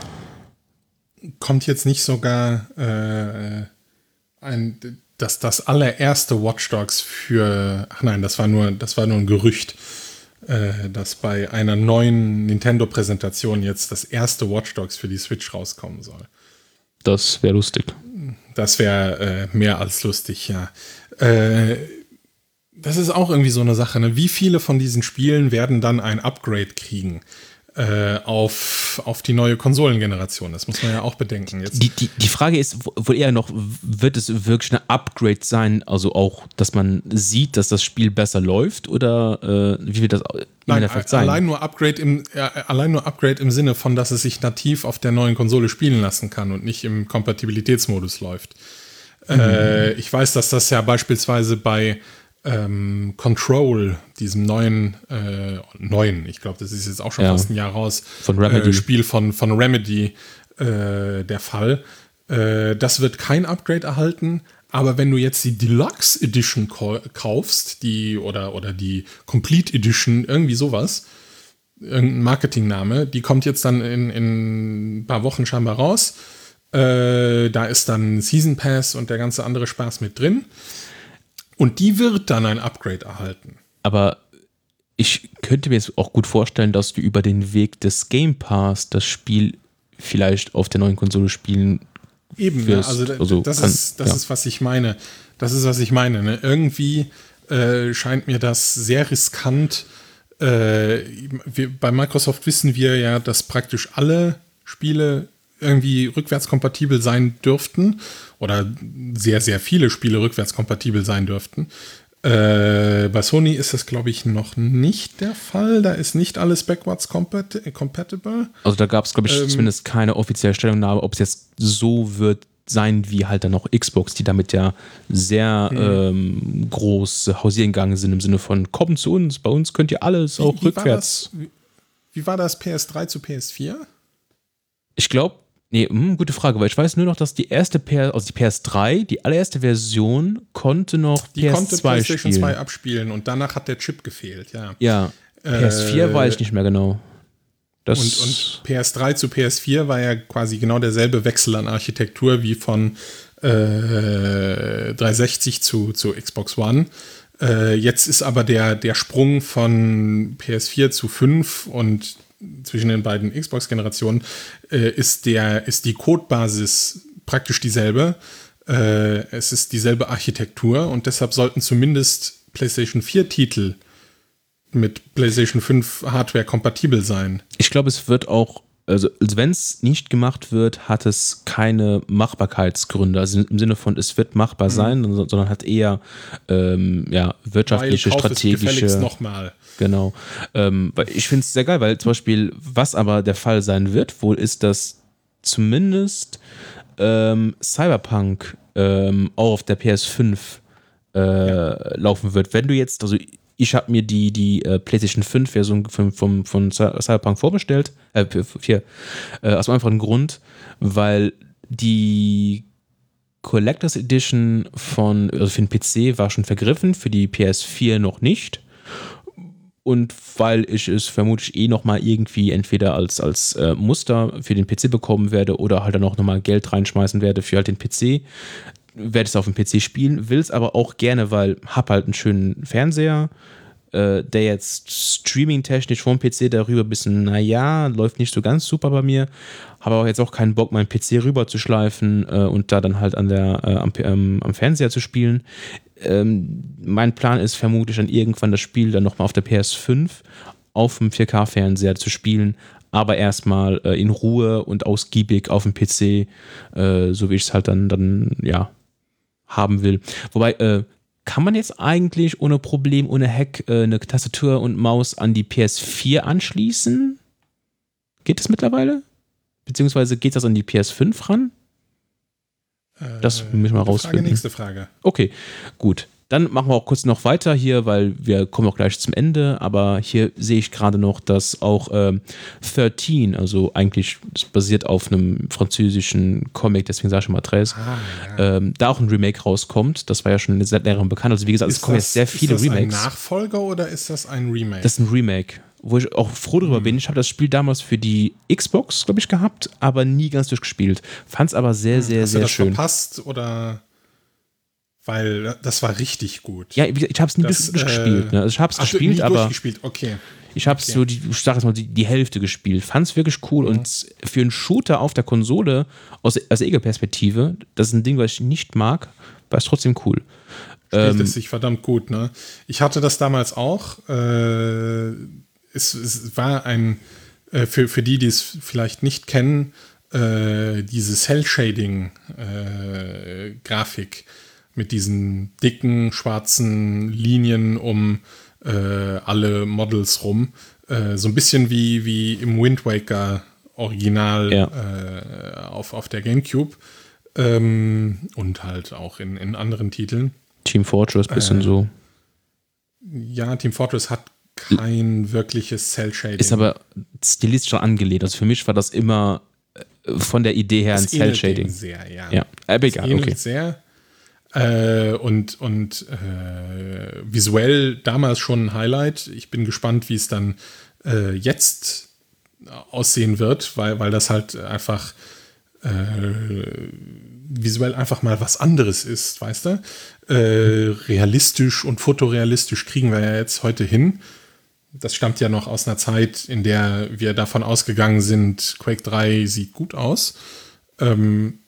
Kommt jetzt nicht sogar äh, ein, das, das allererste Watch Dogs für, ach nein, das war nur, das war nur ein Gerücht, äh, dass bei einer neuen Nintendo-Präsentation jetzt das erste Watch Dogs für die Switch rauskommen soll. Das wäre lustig. Das wäre äh, mehr als lustig, ja. Äh, das ist auch irgendwie so eine Sache, ne? Wie viele von diesen Spielen werden dann ein Upgrade kriegen äh, auf, auf die neue Konsolengeneration? Das muss man ja auch bedenken. Jetzt. Die, die, die Frage ist wohl eher noch, wird es wirklich ein Upgrade sein, also auch, dass man sieht, dass das Spiel besser läuft oder äh, wie wird das im Nein, Endeffekt sein? Allein nur, Upgrade im, äh, allein nur Upgrade im Sinne von, dass es sich nativ auf der neuen Konsole spielen lassen kann und nicht im Kompatibilitätsmodus läuft. Mhm. Äh, ich weiß, dass das ja beispielsweise bei Ähm, Control, diesem neuen, äh, neuen, ich glaube, das ist jetzt auch schon ja. fast ein Jahr raus, von Remedy. Äh, Spiel von, von Remedy äh, der Fall. Äh, das wird kein Upgrade erhalten, aber wenn du jetzt die Deluxe Edition kaufst, die oder, oder die Complete Edition, irgendwie sowas, irgendein Marketingname, die kommt jetzt dann in, in ein paar Wochen scheinbar raus. Äh, da ist dann Season Pass und der ganze andere Spaß mit drin. Und die wird dann ein Upgrade erhalten. Aber ich könnte mir jetzt auch gut vorstellen, dass du über den Weg des Game Pass das Spiel vielleicht auf der neuen Konsole spielen Eben, wirst. Ja, also, also das, kann, ist, das ja. ist, was ich meine. Das ist, was ich meine. Ne? Irgendwie äh, scheint mir das sehr riskant. Äh, wir, bei Microsoft wissen wir ja, dass praktisch alle Spiele irgendwie rückwärtskompatibel sein dürften oder sehr, sehr viele Spiele rückwärtskompatibel sein dürften. Äh, bei Sony ist das, glaube ich, noch nicht der Fall. Da ist nicht alles backwards compat- compatible. Also da gab es, glaube ich, ähm, zumindest keine offizielle Stellungnahme, ob es jetzt so wird sein wie halt dann noch Xbox, die damit ja sehr mhm. ähm, groß hausieren gegangen sind im Sinne von kommt zu uns, bei uns könnt ihr alles wie, auch wie rückwärts. War das, wie, wie war das P S drei zu P S vier? Ich glaube, Nee, mh, gute Frage, weil ich weiß nur noch, dass die erste P S, also die P S drei, die allererste Version konnte noch die P S zwei konnte PlayStation spielen. zwei abspielen und danach hat der Chip gefehlt, ja. Ja, P S vier äh, weiß ich nicht mehr genau. Das und, und P S drei zu P S vier war ja quasi genau derselbe Wechsel an Architektur wie von äh, dreihundertsechzig zu, zu Xbox One. Äh, jetzt ist aber der, der Sprung von P S vier zu fünf und zwischen den beiden Xbox-Generationen äh, ist, der, ist die Codebasis praktisch dieselbe. Äh, es ist dieselbe Architektur und deshalb sollten zumindest PlayStation vier Titel mit PlayStation fünf Hardware kompatibel sein. Ich glaube, es wird auch, also wenn es nicht gemacht wird, hat es keine Machbarkeitsgründe. Also im Sinne von, es wird machbar mhm. sein, sondern hat eher ähm, ja, wirtschaftliche, weil, strategische. Nochmal. Genau. Ähm, ich finde es sehr geil, weil zum Beispiel, was aber der Fall sein wird, wohl ist, dass zumindest ähm, Cyberpunk ähm, auch auf der P S fünf äh, ja. laufen wird. Wenn du jetzt, also ich habe mir die, die äh, PlayStation fünf Version von, von, von Cyberpunk vorbestellt, äh, hier, äh, aus einem einfachen Grund, weil die Collectors Edition von, also für den P C war schon vergriffen, für die P S vier noch nicht. Und weil ich es vermutlich eh nochmal irgendwie entweder als, als äh, Muster für den P C bekommen werde oder halt dann auch nochmal Geld reinschmeißen werde für halt den P C, werde ich es auf dem P C spielen, will es aber auch gerne, weil hab halt einen schönen Fernseher, äh, der jetzt streaming-technisch vom P C darüber ein bisschen, naja, läuft nicht so ganz super bei mir, habe aber jetzt auch keinen Bock, meinen P C rüber zu schleifen äh, und da dann halt an der, äh, am, ähm, am Fernseher zu spielen. Ähm, mein Plan ist vermutlich dann irgendwann das Spiel dann nochmal auf der P S fünf auf dem vier K-Fernseher zu spielen, aber erstmal äh, in Ruhe und ausgiebig auf dem P C, äh, so wie ich es halt dann, dann, ja, haben will. Wobei, äh, kann man jetzt eigentlich ohne Problem, ohne Hack äh, eine Tastatur und Maus an die P S vier anschließen? Geht das mittlerweile? Beziehungsweise geht das an die P S fünf ran? Das müssen wir rausfinden. Frage, nächste Frage. Okay, gut. Dann machen wir auch kurz noch weiter hier, weil wir kommen auch gleich zum Ende. Aber hier sehe ich gerade noch, dass auch ähm, dreizehn, also eigentlich das basiert auf einem französischen Comic, deswegen sage ich mal dreizehn, ah, ja. ähm, da auch ein Remake rauskommt. Das war ja schon seit längerem bekannt. Also wie gesagt, es kommen jetzt sehr viele Remakes. Ist das ein Nachfolger oder ist das ein Remake? Das ist ein Remake, wo ich auch froh drüber hm. bin. Ich habe das Spiel damals für die Xbox, glaube ich, gehabt, aber nie ganz durchgespielt. Fand es aber sehr, sehr, Hast sehr du das schön. Verpasst oder... Weil das war richtig gut. Ja, ich habe es nie das, durchgespielt. Ne? Also ich habe es gespielt, nie aber durchgespielt. Okay. ich habe es okay. so, die, ich sag jetzt mal, die, die Hälfte gespielt. Fand es wirklich cool. Mhm. Und für einen Shooter auf der Konsole aus, aus Ego-Perspektive, das ist ein Ding, was ich nicht mag, war es trotzdem cool. Spielt ähm, es sich verdammt gut, ne? Ich hatte das damals auch. Äh, es, es war ein, äh, für, für die, die es vielleicht nicht kennen, äh, diese Cell-Shading-Grafik. Äh, mit diesen dicken, schwarzen Linien um äh, alle Models rum. Äh, so ein bisschen wie, wie im Wind Waker Original ja. äh, auf, auf der GameCube. Ähm, und halt auch in, in anderen Titeln. Team Fortress, bisschen äh, so. Ja, Team Fortress hat kein wirkliches Cell-Shading. Ist aber stilistisch schon angelehnt. Also für mich war das immer von der Idee her das ein Cell-Shading. Sehr, ja. Ja, aber egal, okay. sehr. Äh, und und äh, visuell damals schon ein Highlight. Ich bin gespannt, wie es dann äh, jetzt aussehen wird, weil, weil das halt einfach äh, visuell einfach mal was anderes ist, weißt du? Äh, realistisch und fotorealistisch kriegen wir ja jetzt heute hin. Das stammt ja noch aus einer Zeit, in der wir davon ausgegangen sind, Quake drei sieht gut aus. Ähm,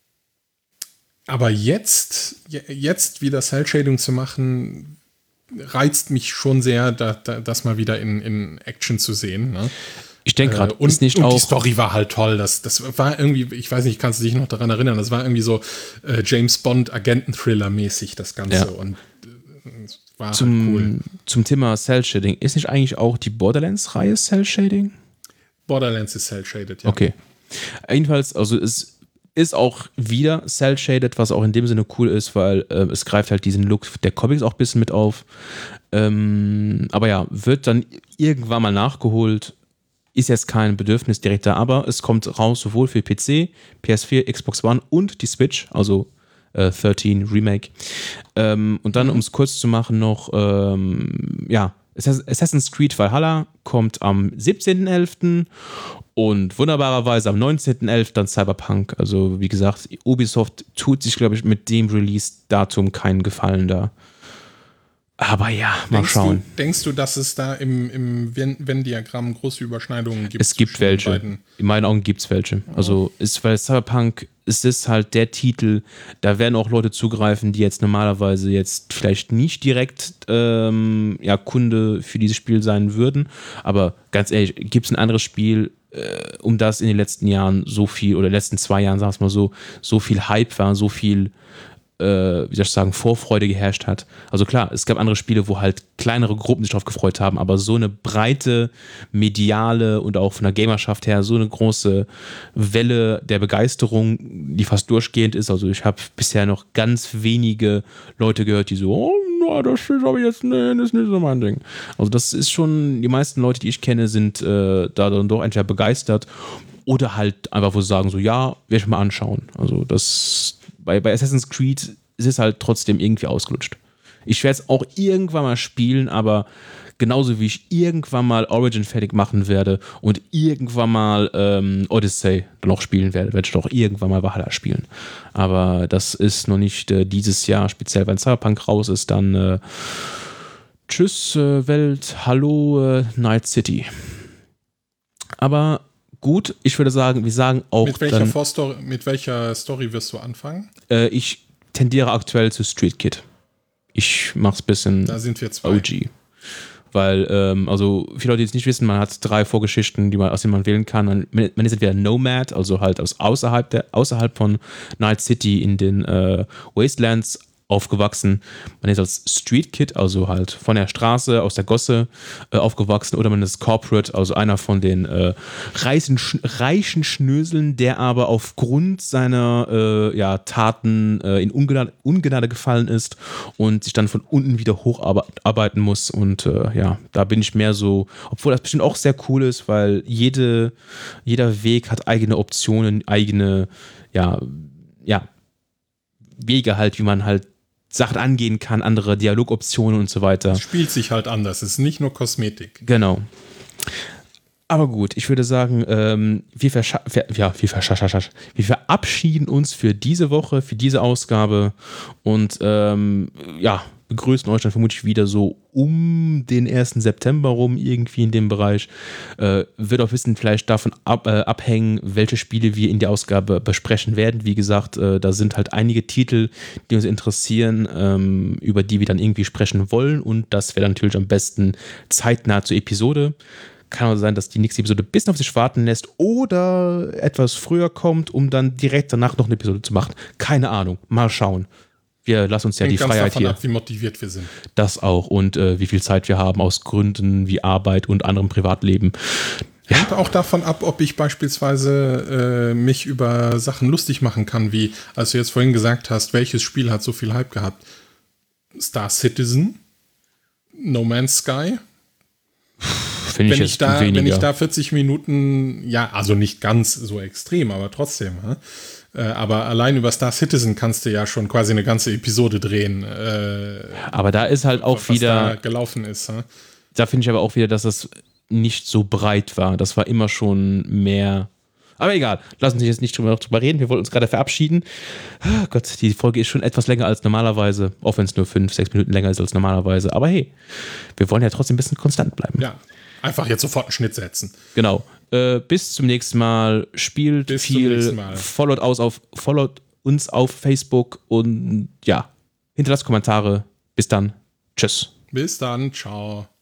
Aber jetzt, jetzt wieder Cell-Shading zu machen, reizt mich schon sehr, da, da, das mal wieder in, in Action zu sehen. Ne? Ich denke gerade, äh, und, ist nicht und auch... die Story war halt toll. Das, das war irgendwie, ich weiß nicht, kannst du dich noch daran erinnern, das war irgendwie so äh, James Bond Agenten-Thriller-mäßig, das Ganze. Ja. Und äh, war zum, halt cool. Zum Thema Cell-Shading, ist nicht eigentlich auch die Borderlands-Reihe Cell-Shading? Borderlands ist Cell-Shaded, ja. Okay. Jedenfalls, also es ist auch wieder Cell-Shaded, was auch in dem Sinne cool ist, weil äh, es greift halt diesen Look der Comics auch ein bisschen mit auf. Ähm, aber ja, wird dann irgendwann mal nachgeholt. Ist jetzt kein Bedürfnis direkt da, aber es kommt raus sowohl für P C, P S vier, Xbox One und die Switch, also äh, dreizehn Remake. Ähm, und dann, um es kurz zu machen, noch, ähm, ja, Assassin's Creed Valhalla kommt am siebzehnten elften und wunderbarerweise am neunzehnten elften dann Cyberpunk. Also wie gesagt, Ubisoft tut sich, glaube ich, mit dem Release-Datum keinen Gefallen da. Aber ja, mal denkst schauen. Du, denkst du, dass es da im, im Venn-Diagramm große Überschneidungen gibt? Es gibt welche. Beiden? In meinen Augen gibt es welche. Oh. Also ist, weil Cyberpunk ist es halt der Titel, da werden auch Leute zugreifen, die jetzt normalerweise jetzt vielleicht nicht direkt ähm, ja, Kunde für dieses Spiel sein würden. Aber ganz ehrlich, gibt es ein anderes Spiel, äh, um das in den letzten Jahren so viel, oder in den letzten zwei Jahren, sagen wir es mal so, so viel Hype war, so viel wie soll ich sagen, Vorfreude geherrscht hat. Also klar, es gab andere Spiele, wo halt kleinere Gruppen sich drauf gefreut haben, aber so eine breite, mediale und auch von der Gamerschaft her so eine große Welle der Begeisterung, die fast durchgehend ist. Also ich habe bisher noch ganz wenige Leute gehört, die so, oh, no, das ist aber jetzt, nee, das ist nicht so mein Ding. Also das ist schon, die meisten Leute, die ich kenne, sind äh, da dann doch entweder begeistert oder halt einfach, wo sie sagen, so ja, werde ich mal anschauen. Also das Bei, bei Assassin's Creed ist es halt trotzdem irgendwie ausgelutscht. Ich werde es auch irgendwann mal spielen, aber genauso wie ich irgendwann mal Origin fertig machen werde und irgendwann mal ähm, Odyssey noch spielen werde, werde ich doch irgendwann mal Valhalla spielen. Aber das ist noch nicht äh, dieses Jahr, speziell wenn Cyberpunk raus ist, dann äh, tschüss äh, Welt, hallo äh, Night City. Aber gut, ich würde sagen, wir sagen auch. Mit welcher, dann, Vorstory, mit welcher Story wirst du anfangen? Äh, ich tendiere aktuell zu Street Kid. Ich mach's ein bisschen da sind wir zwei. O G. Weil, ähm, also, viele Leute, die es nicht wissen, man hat drei Vorgeschichten, die man, aus denen man wählen kann. Man, man ist entweder Nomad, also halt aus außerhalb, der, außerhalb von Night City in den äh, Wastelands aufgewachsen. Man ist als Street Kid, also halt von der Straße, aus der Gosse äh, aufgewachsen, oder man ist Corporate, also einer von den äh, reichen, reichen Schnöseln, der aber aufgrund seiner äh, ja, Taten äh, in Ungnade, Ungnade gefallen ist und sich dann von unten wieder hocharbeiten muss. Und äh, ja, da bin ich mehr so, obwohl das bestimmt auch sehr cool ist, weil jede, jeder Weg hat eigene Optionen, eigene, ja, ja, Wege halt, wie man halt Sachen angehen kann, andere Dialogoptionen und so weiter. Es spielt sich halt anders, es ist nicht nur Kosmetik. Genau. Aber gut, ich würde sagen, ähm, wir, verscha- ver- ja, wir, verscha- wir verabschieden uns für diese Woche, für diese Ausgabe und ähm, ja, begrüßen euch dann vermutlich wieder so um den ersten September rum, irgendwie in dem Bereich. Äh, wird auch wissen, vielleicht davon ab, äh, abhängen, welche Spiele wir in der Ausgabe besprechen werden. Wie gesagt, äh, da sind halt einige Titel, die uns interessieren, ähm, über die wir dann irgendwie sprechen wollen, und das wäre natürlich am besten zeitnah zur Episode. Kann auch sein, dass die nächste Episode ein bisschen auf sich warten lässt oder etwas früher kommt, um dann direkt danach noch eine Episode zu machen. Keine Ahnung. Mal schauen. Wir lassen uns ja Hängt die ganz Freiheit davon hier. ab, wie motiviert wir sind. Das auch. Und äh, wie viel Zeit wir haben aus Gründen wie Arbeit und anderem Privatleben. Ja. Hängt auch davon ab, ob ich beispielsweise äh, mich über Sachen lustig machen kann, wie, als du jetzt vorhin gesagt hast, welches Spiel hat so viel Hype gehabt? Star Citizen? No Man's Sky? Finde ich wenn jetzt ich da, weniger. Wenn ich da vierzig Minuten, ja, also nicht ganz so extrem, aber trotzdem, ja? Äh, aber allein über Star Citizen kannst du ja schon quasi eine ganze Episode drehen. Äh, aber da ist halt auch was wieder da gelaufen ist. Ja? Da finde ich aber auch wieder, dass das nicht so breit war. Das war immer schon mehr. Aber egal, lassen Sie uns jetzt nicht drüber, noch drüber reden. Wir wollten uns gerade verabschieden. Oh Gott, die Folge ist schon etwas länger als normalerweise, auch wenn es nur fünf, sechs Minuten länger ist als normalerweise. Aber hey, wir wollen ja trotzdem ein bisschen konstant bleiben. Ja, einfach jetzt sofort einen Schnitt setzen. Genau. Äh, bis zum nächsten Mal. Spielt bis viel. Mal. Followt, aus auf, followt uns auf Facebook und ja, hinterlasst Kommentare. Bis dann. Tschüss. Bis dann. Ciao.